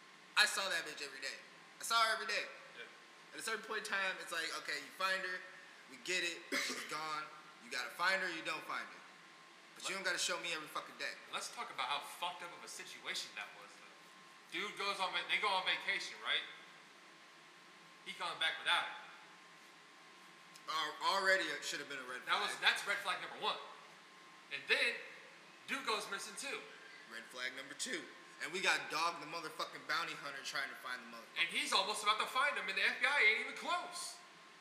I saw that bitch every day. I saw her every day. Yeah. At a certain point in time, it's like, okay, you find her, we get it, she's gone. You gotta find her, you don't find her. But you don't gotta show me every fucking day. Let's talk about how fucked up of a situation that was, though. Dude goes on, va- they go on vacation, right? He comes back without it. Uh, already it should have been a red That flag. was that's red flag number one. And then, dude goes missing too. Red flag number two. And we got Dog the motherfucking bounty hunter trying to find the motherfucker. And he's almost about to find him, and the F B I ain't even close.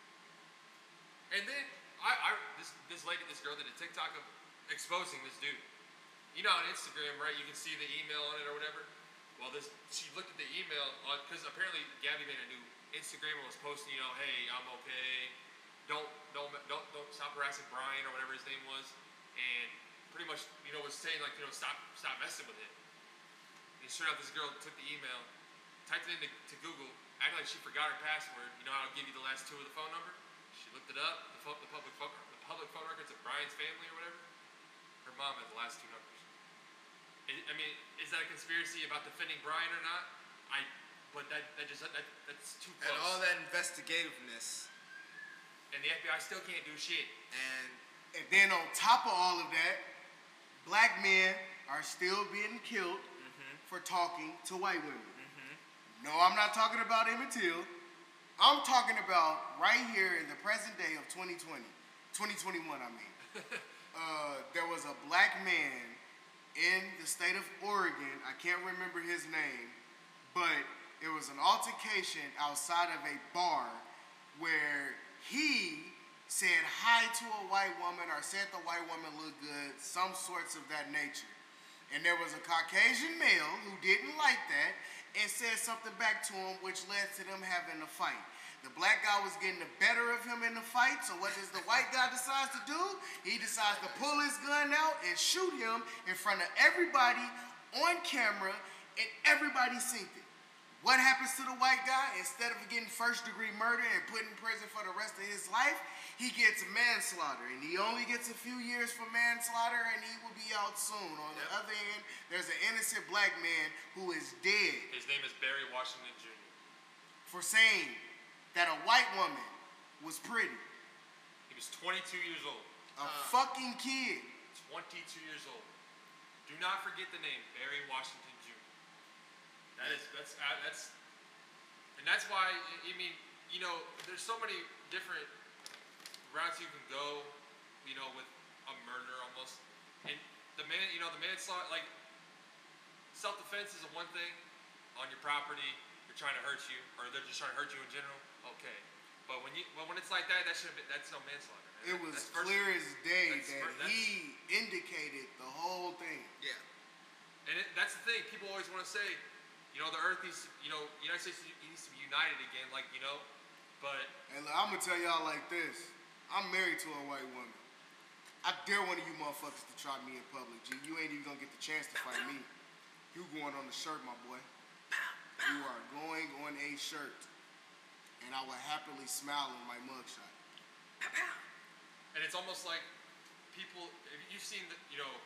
And then I, I this this lady, this girl did a TikTok of exposing this dude. You know, on Instagram, right? You can see the email on it or whatever. Well, this she looked at the email on because apparently Gabby made a new Instagram and was posting, you know, hey, I'm okay. Don't don't don't don't stop harassing Brian or whatever his name was, and pretty much you know was saying like you know stop stop messing with him. And sure enough, this girl took the email, typed it into to Google, acted like she forgot her password. You know how I'll give you the last two of the phone number? She looked it up, the, phone, the public phone, the public phone records of Brian's family or whatever. Her mom had the last two numbers. I, I mean, is that a conspiracy about defending Brian or not? I, but that that just that, that's too close. And all that investigativeness. And the F B I still can't do shit. And And then on top of all of that, black men are still being killed for talking to white women. No, I'm not talking about Emmett Till. I'm talking about right here in the present day of twenty twenty, twenty twenty-one, I mean. uh, there was a black man in the state of Oregon. I can't remember his name, but it was an altercation outside of a bar where he said hi to a white woman or said the white woman looked good, some sorts of that nature. And there was a Caucasian male who didn't like that and said something back to him, which led to them having a fight. The black guy was getting the better of him in the fight, so what does the white guy decide to do? He decides to pull his gun out and shoot him in front of everybody on camera, and everybody seen it. What happens to the white guy? Instead of getting first degree murder and put in prison for the rest of his life, he gets manslaughter. And he only gets a few years for manslaughter and he will be out soon. On Yep. the other hand, there's an innocent black man who is dead His name is Barry Washington Junior for saying that a white woman was pretty. He was twenty-two years old. A fucking kid. twenty-two years old. Do not forget the name Barry Washington Junior That is that's uh, that's, and that's why I mean you know there's so many different routes you can go, you know, with a murder almost. And the man, you know, the manslaughter, like self-defense is a one thing on your property. They're trying to hurt you, or they're just trying to hurt you in general. Okay, but when you well, when it's like that, that should be that's no manslaughter. Man. It was That's first- clear as day that's that fir- that's- he indicated the whole thing. Yeah. And it, that's the thing. People always want to say, you know, the earth needs, to, you know, the United States needs to be united again, like, you know, but And I'm gonna tell y'all like this. I'm married to a white woman. I dare one of you motherfuckers to try me in public, G. You ain't even gonna get the chance to fight me. You going on the shirt, my boy. You are going on a shirt. And I will happily smile on my mugshot. and it's almost like people. If you've seen, the, you know,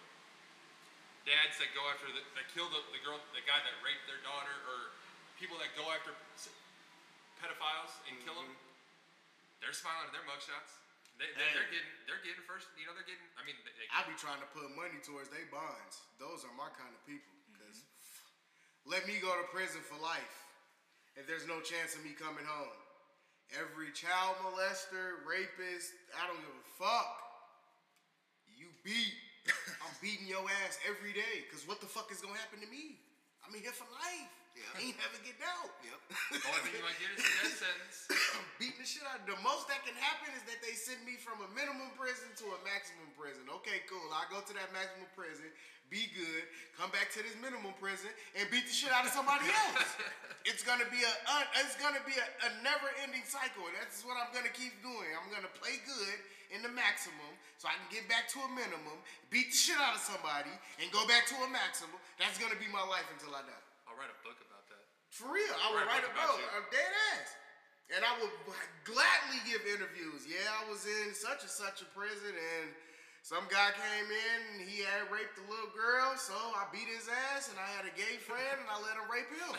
dads that go after the, that kill the, the girl, the guy that raped their daughter, or people that go after s- pedophiles and kill them. They're smiling at their mugshots. They, they, they're getting, they're getting first. You know, they're getting. I mean, they, they, I be trying to put money towards they bonds. Those are my kind of people. Because let me go to prison for life if there's no chance of me coming home. Every child molester, rapist, I don't give a fuck. You beat. I'm beating your ass every day. Because what the fuck is going to happen to me? I'm in here for life. Yeah. I ain't never getting out. Yep. the only thing you might get is a death sentence. I'm beating the shit out. The most that can happen is that they send me from a minimum prison to a maximum prison. Okay, cool. I go to that maximum prison, be good, come back to this minimum prison, and beat the shit out of somebody else. It's gonna be a uh, it's gonna be a, a never-ending cycle. That's what I'm gonna keep doing. I'm gonna play good in the maximum, so I can get back to a minimum, beat the shit out of somebody, and go back to a maximum. That's gonna be my life until I die. I'll write a book about that. For real, I would Right, write a about book. you. I'm dead ass. And I would gladly give interviews. Yeah, I was in such and such a prison, and some guy came in and he had raped a little girl, so I beat his ass, and I had a gay friend, and I let him rape him.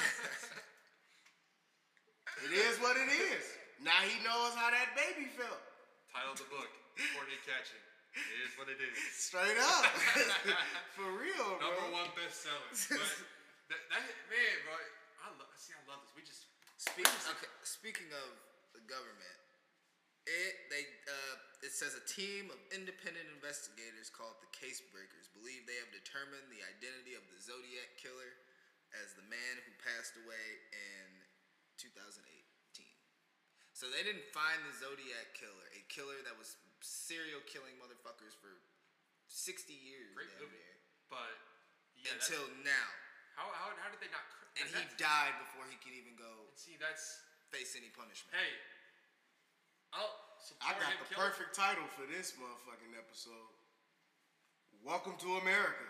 It is what it is. Now he knows how that baby felt. Title of the book: Courtney Catching. It is what it is. Straight up. For real, bro. Number one bestseller. But that, that man, bro, I love. See, I love this. We just Speaking, okay, speaking of the government, it they uh, it says a team of independent investigators called the Case Breakers believe they have determined the identity of the Zodiac killer as the man who passed away in two thousand eighteen. So they didn't find the Zodiac killer, a killer that was serial killing motherfuckers for sixty years great damn movie, near, but yeah, until that's- now. how, how how did they not? cr- And he that's- died before he could even go See, that's face any punishment. hey. I'll I support got him the killing- perfect title for this motherfucking episode. Welcome to America.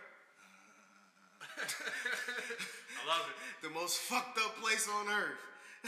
I love it. The most fucked up place on earth.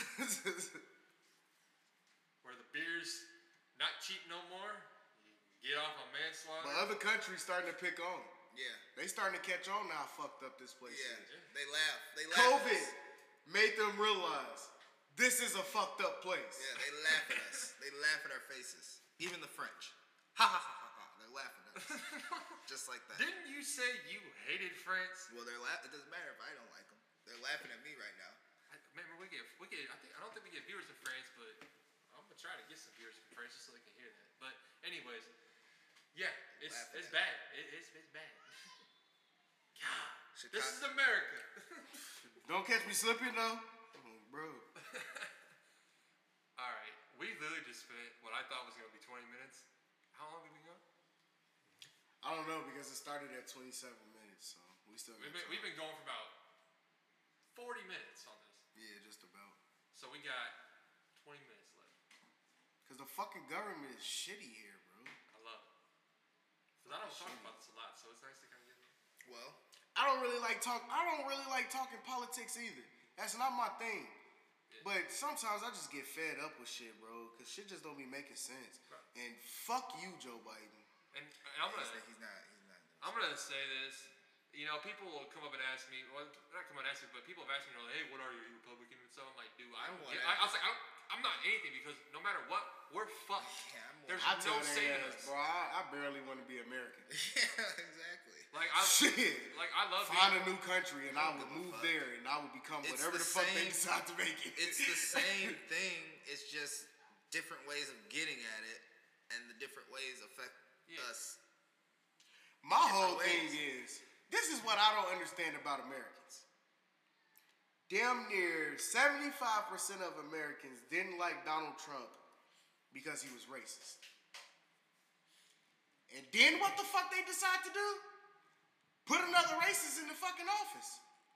Where the beer's not cheap no more. You can get off on manslaughter. But other countries starting to pick on. Yeah. They starting to catch on now how fucked up this place Yeah, is. they laugh. They laugh. at COVID us. made them realize this is a fucked up place. Yeah, they laugh at us. They laugh at our faces. Even the French. Ha ha ha ha ha. They're laughing at us. Just like that. Didn't you say you hated France? Well, they're la- It doesn't matter if I don't like them. They're laughing at me right now. I, remember, we get we get. I think I don't think we get viewers in France, but I'm gonna try to get some viewers in France just so they can hear that. But anyways, yeah, it's Laughing it's at bad. It, it's it's bad. God, Chicago- this is America. Don't catch me slipping though. Oh, bro. All right, we literally just spent what I thought was gonna be twenty minutes. How long did we go? I don't know because it started at twenty-seven minutes, so we still got We've been, time. we've been going for about forty minutes on this, Yeah, just about. so we got twenty minutes left. Cause the fucking government is shitty here, bro. I love it. Cause I don't talk about this a lot, so it's nice to kind of get. Well, I don't really like talk. I don't really like talking politics either. That's not my thing. But sometimes I just get fed up with shit, bro, because shit just don't be making sense. And fuck you, Joe Biden. And, and I'm gonna, He's not. He's not. I'm gonna say this. You know, people will come up and ask me, well, not come up and ask me, but people have asked me, like, hey, what are you, are you Republican? And so I'm like, dude, I don't I'm get, one. I, I was like, I don't, I'm not anything because no matter what, we're fucked. Yeah, I'm one. There's I no tell their saving ass, us. bro, I, I barely want to be American. Yeah, exactly. Like I, Shit. like I love Find being, a new country and I would give a move fuck. there and I would become It's whatever the the, fuck they same- decide to make it. It's the same thing. It's just different ways of getting at it, and the different ways affect Yeah. us. My different whole ways. thing is, this is what I don't understand about Americans. Damn near seventy-five percent of Americans didn't like Donald Trump because he was racist. And then what the fuck they decide to do? Put another racist in the fucking office.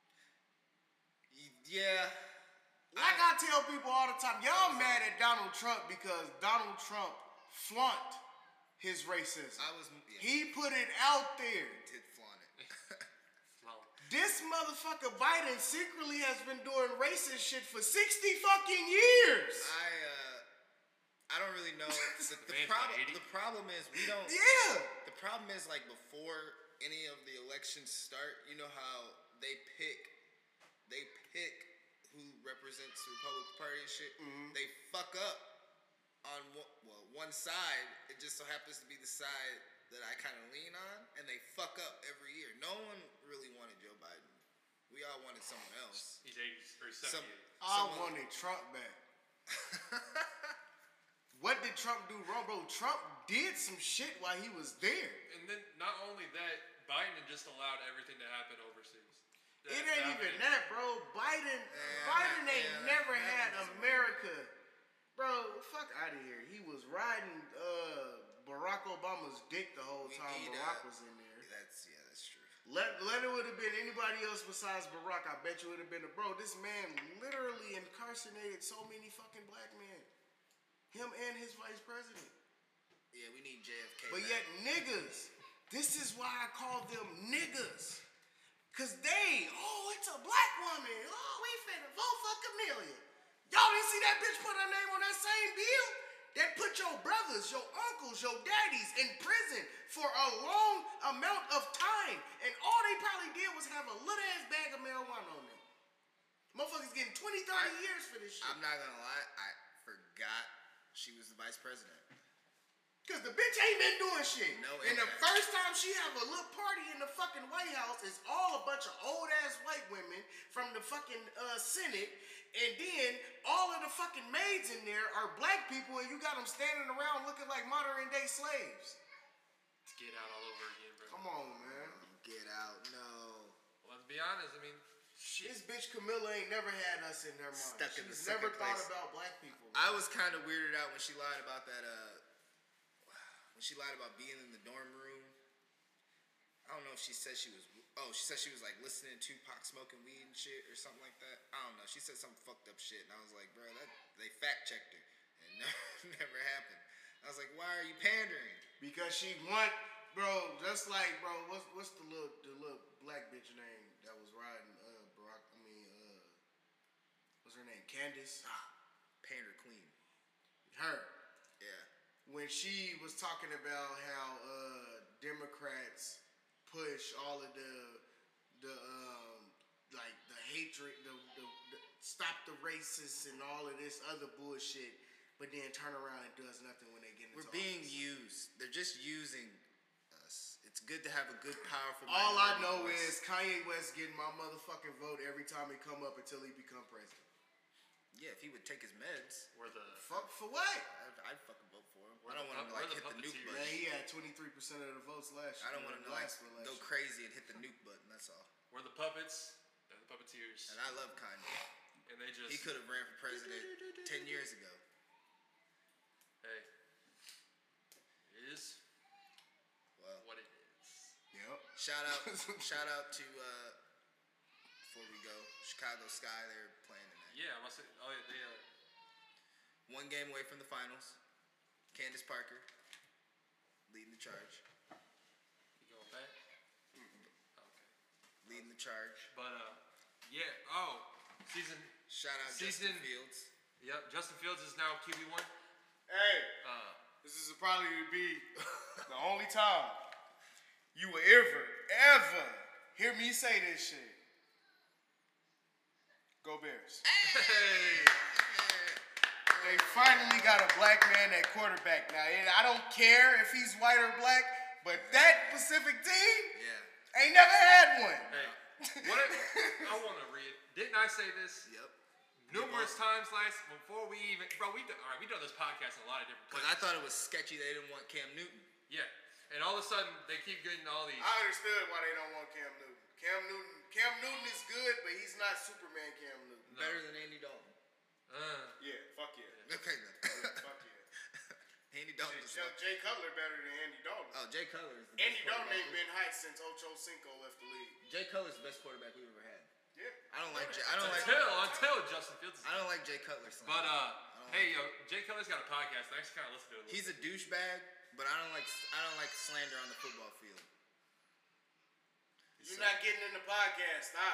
Y- Yeah. Like I tell people all the time, y'all mad at Donald Trump because Donald Trump flaunt his racism. I was. Yeah, He put it out there. did flaunt it. well, This motherfucker Biden secretly has been doing racist shit for sixty fucking years. I uh, I don't really know. The, the man's problem. like eighty. The problem is we don't. Yeah. The problem is like before any of the elections start, you know how they pick, they pick who represents the Republican Party and shit. Mm-hmm. They fuck up on one, well one side. It just so happens to be the side that I kind of lean on, and they fuck up every year. No one really wanted Joe Biden. We all wanted someone else. he's eighty or Some, seventy. I someone- wanted Trump back. What did Trump do wrong, bro? Trump did some shit while he was there. And then not only that, Biden just allowed everything to happen overseas. That- It ain't that even happened. that, bro. Biden, Yeah, Biden yeah, ain't that- never that had doesn't America, bro. Fuck out of here. He was riding uh, Barack Obama's dick the whole We time need, Barack uh, was in there. That's yeah, that's true. Let let it would have been anybody else besides Barack. I bet you would have been a bro. This man literally incarcerated so many fucking black men. Him and his vice president. Yeah, we need J F K. But back. yet niggas, this is why I call them niggas. Cause they, oh, it's a black woman. Oh, we finna vote for Camellia. Y'all didn't see that bitch put her name on that same bill? That put your brothers, your uncles, your daddies in prison for a long amount of time. And all they probably did was have a little ass bag of marijuana on them. Motherfuckers getting twenty, thirty I- years for this shit. I'm not gonna lie, I forgot she was the vice president. Cause the bitch ain't been doing shit. No and the impact. first time she have a little party in the fucking White House is all a bunch of old ass white women from the fucking uh, Senate, and then all of the fucking maids in there are black people, and you got them standing around looking like modern day slaves. Let's get out all over again, bro. Come on, man. Get out, no. Well, let's be honest. I mean, shit. This bitch Camilla ain't never had us in her mind. Stuck in the She's never second thought place. about black people. I man. was kind of weirded out when she lied about that. Uh, when she lied about being in the dorm room. I don't know if she said she was. Oh, she said she was like listening to Tupac smoking weed and shit or something like that. I don't know. She said some fucked up shit, and I was like, bro, that they fact checked her, and never, never happened. I was like, why are you pandering? Because she want, bro, just like, bro, what's what's the little the little black bitch name that was riding uh Barack? I mean, uh, what's her name? Candace. Pander queen. Her. Yeah. When she was talking about how uh, Democrats push all of the the um, like the hatred, the, the, the stop the racists and all of this other bullshit, but then turn around and does nothing when they get into We're being office. used. They're just using us. It's good to have a good, powerful. All I minority know voice. is Kanye West getting my motherfucking vote every time he come up until he become president. yeah, if he would take his meds, We're the Fuck for what? I'd, I'd fucking vote for him. We're I don't the want him to pup- like we're hit the the nuke puppeteers. Man, button. he had twenty-three percent of the votes last year. I don't want him to like last go election. crazy and hit the nuke button. That's all. we're the puppets. They're the puppeteers. And I love Kanye. And they just He could have ran for president ten years ago. hey. It is Well, what it is. Yep. shout out, shout out to uh, before we go, Chicago Sky. They're playing tonight. Yeah, I must say. Oh yeah, they. Uh, One game away from the finals. Candace Parker leading the charge. you going back? Okay. Leading the charge. But uh, yeah. Oh, season. Shout out Season- Justin Fields. Yep, Justin Fields is now Q B one. Hey, Uh, this is probably to be the only time you will ever, ever hear me say this shit. Go Bears. hey, They finally got a black man at quarterback now. And I don't care if he's white or black, but that Pacific team Yeah. ain't never had one. hey. What if, I want to read. Didn't I say this Yep. numerous times last before we even, bro? We all right. We done this podcast in a lot of different Because places. I thought it was sketchy they didn't want Cam Newton. Yeah, and all of a sudden they keep getting all these. I understood why they don't want Cam Newton. Cam Newton, Cam Newton is good, but he's not Superman Cam Newton. No. Better than Andy Dalton. Uh, Yeah, fuck yeah. Okay, then. Fuck yeah. Andy Dalton is Jay, Jay Cutler better than Andy Dalton. Oh, Jay Cutler is the best Andy Dalton quarterback. ain't been hot since Ocho Cinco left the league. Jay Cutler's the best quarterback we've ever had. Yeah. I don't like Jay. I don't like. until until Justin Fields. Is I don't like Jay Cutler. Son. But uh, I don't hey yo, Jay Cutler's got a podcast. I actually kind of listen to it. A little. He's a douchebag, but I don't like. I don't like slander on the football field. You're not getting in the podcast. Stop.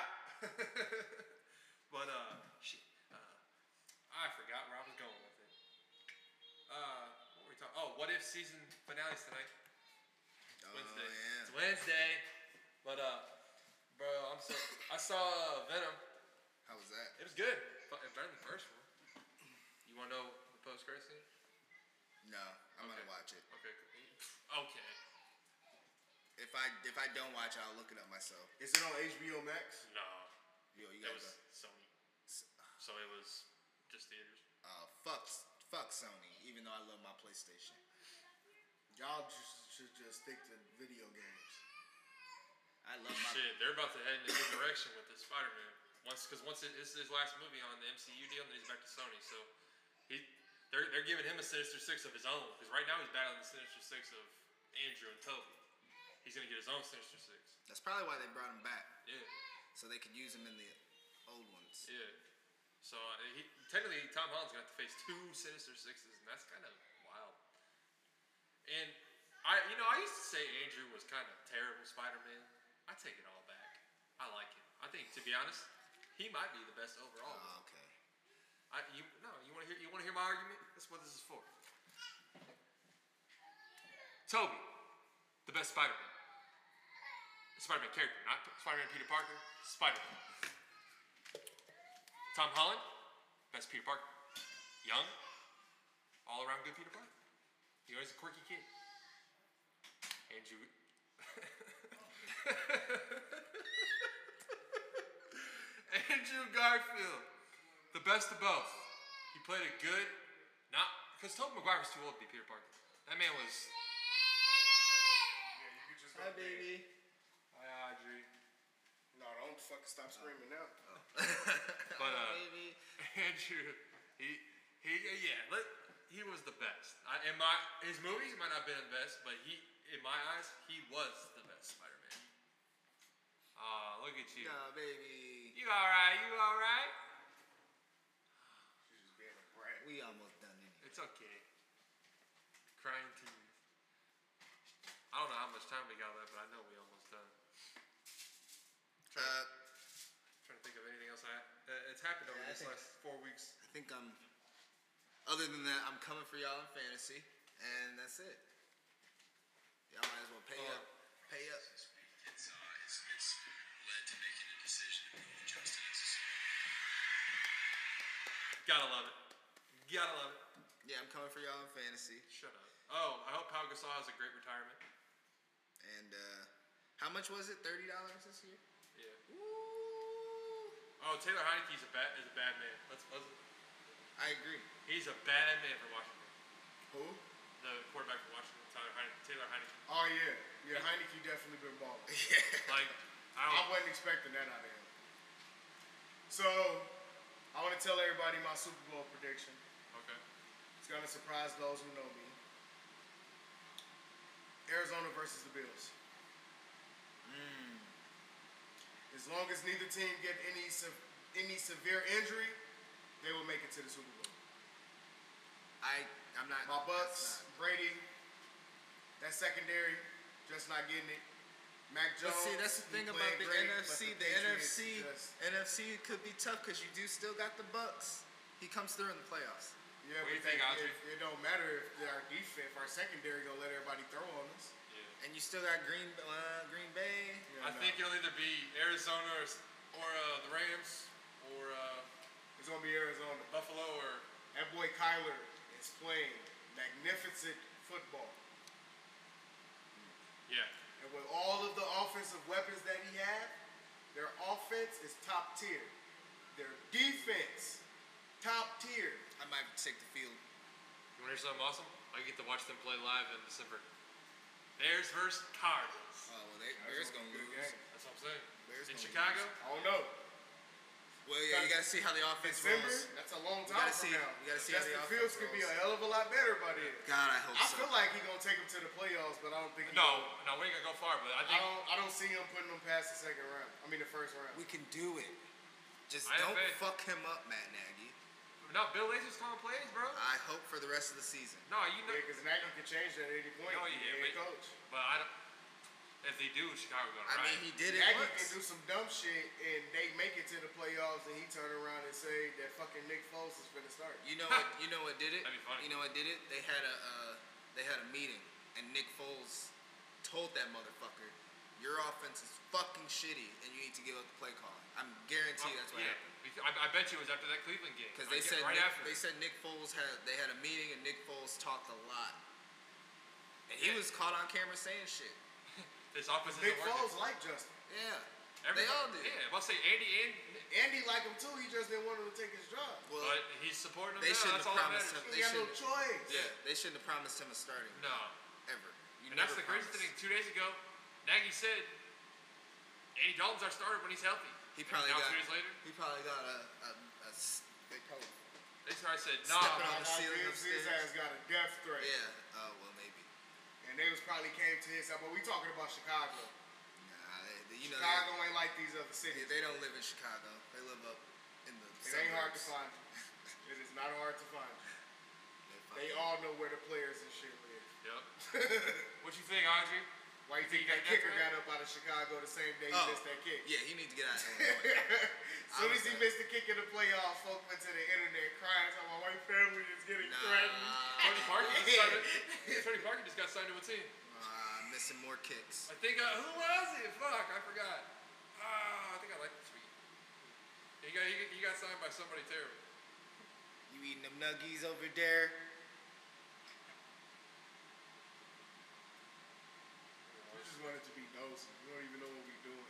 But uh, shit. Uh, I forgot where I was going with it. Uh, what were we talking? Oh, what if season finales tonight? Oh Wednesday. yeah. It's Wednesday. But uh, bro, I'm so I saw uh, Venom. How was that? It was good. Fu- Better than the first one. You wanna know the post credit scene? No, I'm Okay. gonna watch it. Okay. cool. Okay. If I if I don't watch it, I'll look it up myself. Is it on H B O Max? No, Yo, you it gotta was go. Sony, so it was just theaters. Uh, fuck, fuck Sony. Even though I love my PlayStation. Y'all just, should just stick to video games. I love my. Shit, they're about to head in a new direction with this Spider-Man. Once, because once it, this is his last movie on the M C U deal, and then he's back to Sony. So he, they're they're giving him a Sinister Six of his own. Because right now he's battling the Sinister Six of Andrew and Toby. He's gonna get his own Sinister Six. That's probably why they brought him back, Yeah, so they could use him in the old ones. yeah. So uh, he technically Tom Holland's gonna have to face two Sinister Sixes, and that's kind of wild. And I, you know, I used to say Andrew was kind of terrible Spider-Man. I take it all back. I like him. I think, to be honest, he might be the best overall. Oh, okay. I, you, no, you want to hear? You want to hear my argument? That's what this is for. Toby, the best Spider-Man. Spider-Man character, not Spider-Man Peter Parker. Spider-Man. Tom Holland, best Peter Parker. Young, all around good Peter Parker. You know, he's a quirky kid. Andrew. Andrew Garfield, the best of both. He played it good, not because Tobey Maguire was too old to be Peter Parker. That man was. Yeah, you could just Hi, baby. Hi, Audrey. No, don't fucking stop screaming now. But uh, Baby. Andrew, he he yeah, let, he was the best. I, in my his movies might not have been the best, but he in my eyes he was the best Spider-Man. Aw, look at you. No, baby. You all right? You all right? She's just being a brat. We almost done anyway. It's okay. Crying tears. I don't know how much time we got left, but I know we almost done. Trying, Uh, trying to think of anything else. I uh, it's happened over Yeah, I these think- last four weeks. I think I'm. Other than that, I'm coming for y'all in fantasy, and that's it. Y'all might as well pay Oh. up. Pay up. It's, uh, it's, it's led to making a decision to move Justin as a Gotta love it. Gotta love it. Yeah, I'm coming for y'all in fantasy. Shut up. Oh, I hope Pau Gasol has a great retirement. And uh, how much was it? Thirty dollars this year. Yeah. Ooh. Oh, Taylor Heineke's a bad is a bad man. Let's, let's I agree. he's a bad man for Washington. Who? The quarterback for Washington, Tyler Heineke, Taylor Heineke. Oh yeah, yeah. Heineke definitely been balling. Yeah. Like I I don't. wasn't expecting that out of him. So, I want to tell everybody my Super Bowl prediction. Okay. It's gonna surprise those who know me. Arizona versus the Bills. Mm. As long as neither team get any se- any severe injury, they will make it to the Super Bowl. I I'm not. My that's Bucks, not- Brady, that secondary, just not getting it. Mac But Jones. see, that's the he thing about playing the great, N F but C. the The, Patriots N F C, just- N F C could be tough because you do still got the Bucks. He comes through in the playoffs. Yeah, What do but you think, they- Audrey? It, it don't matter if our defense, if our secondary gonna let everybody throw on us. Yeah. And you still got Green uh, Green Bay. I Yeah, no. think it'll either be Arizona or, s- or uh, the Rams or uh, It's gonna be Arizona. Buffalo or That boy Kyler is playing magnificent football. yeah. And with all of the offensive weapons that he had, their offense is top tier. Their defense, top tier. I might take the field. You want to hear something awesome? I get to watch them play live in December. Bears versus Cardinals. Oh well, they, Bears gonna gonna be a good lose. game. That's what I'm saying. Bears In gonna Chicago? I don't know. Well, yeah, you gotta see how the offense December, rolls. that's a long You time gotta from see- now. you gotta see how the Justin offense Fields could be a rolls. hell of a lot better by then. God, I hope I so. feel like he's gonna take him to the playoffs, but I don't think he No, no, we ain't gonna go far, but I I think don't. I don't see him putting them past the second round. I mean the first round. we can do it. Just I have don't faith. fuck him up, Matt Nagy. no Bill Lazor's calling plays, bro. I hope for the rest of the season. No, you know, Yeah, because Nagy can change that at any point. Oh, He's yeah, the head but- coach. but I don't. If they do, Chicago gonna I ride. mean, he did it Nagy once. can do some dumb shit and they make it to the playoffs and he turn around and say that fucking Nick Foles is finna start. You know what? You know what did it? That'd be funny. You know what did it? They had a uh, they had a meeting, and Nick Foles told that motherfucker, "Your offense is fucking shitty, and you need to give up the play calling." I'm guarantee that's what yeah. happened. Because I, I bet you it was after that Cleveland game. Because I they get- said right Nick, after. they said Nick Foles had they had a meeting, and Nick Foles talked a lot, and he Yeah. was caught on camera saying shit. This offense Nick isn't working. Foles like Justin. Yeah, Everybody, they all did. Yeah, I'll say Andy and. Andy like him too. He just didn't want him to take his job. Well, But he's supporting him they now. shouldn't That's have all that promised matters. him. He They got no shouldn't. choice. Yeah, they shouldn't have promised him a starting No. ever. You And that's never the crazy promised. thing. Two days ago, Nagy said Andy Dalton's our starter when he's healthy. He probably now got. two days later, He probably got a. a, a s- they probably. they started said Stepping no. on the Nah, ceiling his, his upstairs. ass got a death threat. Yeah. Oh well, maybe. And they was probably came to his house. But we talking about Chicago. Nah, they, they, you know. Chicago ain't like these other They, cities. they don't live in Chicago. They live up in the. It ain't hard to suburbs. find you. It is not hard to find you. They They fucking- all know where the players and shit live. Yep. What you think, Audrey? Why you You think think that he got kicker that got up out of Chicago the same day he Oh. missed that kick? Yeah, he needs to get out of Illinois. As soon as he missed the kick in the playoffs, folk went to the internet crying, talking about my white family is getting threatened. Tony Parker just Yeah. signed. Tony Parker just got signed to a team. Uh, missing more kicks. I think. Uh, who was it? Fuck, I forgot. Ah, I think I like the tweet. He got he, he got signed by somebody terrible. You eating them nuggies over there? We just wanted to be nosy. We don't even know what we're doing.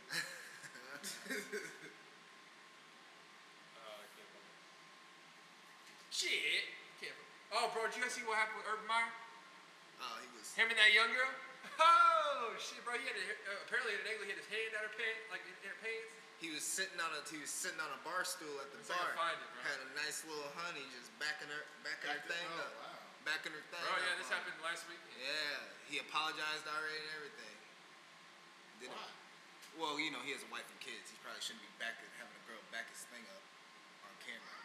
Uh, I can't remember. Shit. Can't remember. Oh, bro, did you guys see what happened with Urban Meyer? Oh, he was. Him and that young girl? Oh, shit, bro. He had a, uh, apparently in an angle, he had his hand out her pants, like in, in her pants. He was sitting on a he was sitting on a bar stool at the It's like bar. I find it, bro. Had a nice little honey just backing her backing her Back to- thing oh, up. wow. Backing her thing Bro, up. yeah, this on- happened last week. Yeah, he apologized already and everything. Did Why? Well, you know, he has a wife and kids. He probably shouldn't be back having a girl back his thing up on camera.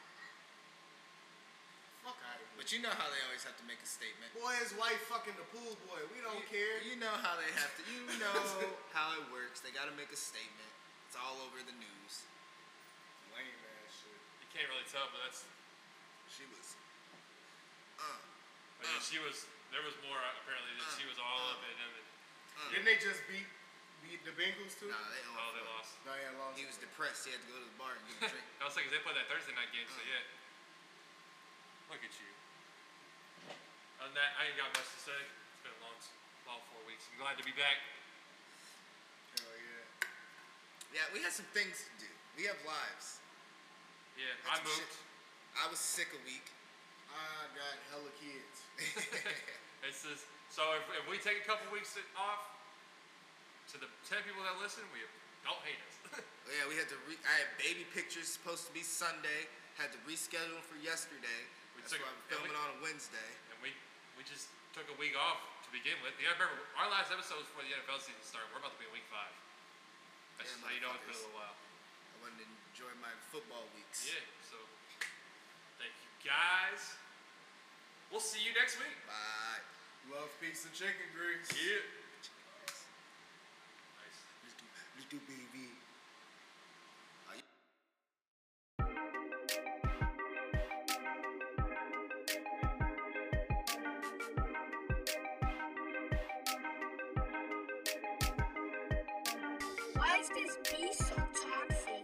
Fuck out of here. But you know how they always have to make a statement. Boy, his wife fucking the pool boy. We don't you, care. You know how they have to. You know how it works. They got to make a statement. It's all over the news. Lame ass shit. You can't really tell, but that's. She was. Uh. But yeah, she was. There was more uh, apparently that she was all up in him. And, Didn't they just beat beat the Bengals too? Nah, they oh, all. they lost. No, yeah, lost. He was depressed. He had to go to the bar and get a drink. I was like, 'cause they played that Thursday night game, so yeah. Look at you. Other than that, I ain't got much to say. It's been a long, long four weeks. I'm glad to be back. Hell yeah. Yeah, we had some things to do. We have lives. Yeah, Had I some moved. shit. I was sick a week. I got hella kids. It's just, so if, if we take a couple weeks off, to the ten people that listen, we don't hate us. Yeah, we had to. Re- I had baby pictures supposed to be Sunday. Had to reschedule them for yesterday. We That's took- why I'm and filming we- on a Wednesday. and we we just took a week off to begin with. Yeah, remember our last episode was before the N F L season started. We're about to be in week five. That's Yeah, just how you know it's been a motherfuckers. little while. I wanted to enjoy my football weeks. Yeah, so thank you guys. We'll see you next week. Bye. Love, peace, and chicken grease. Yeah. Nice. do, baby? Why is this beat so toxic?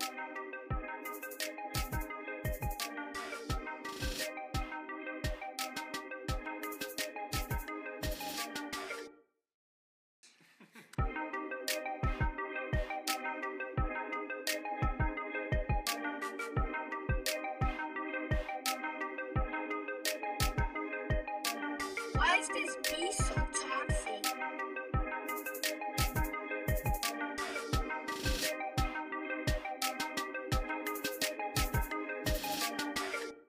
Why is this beat so toxic?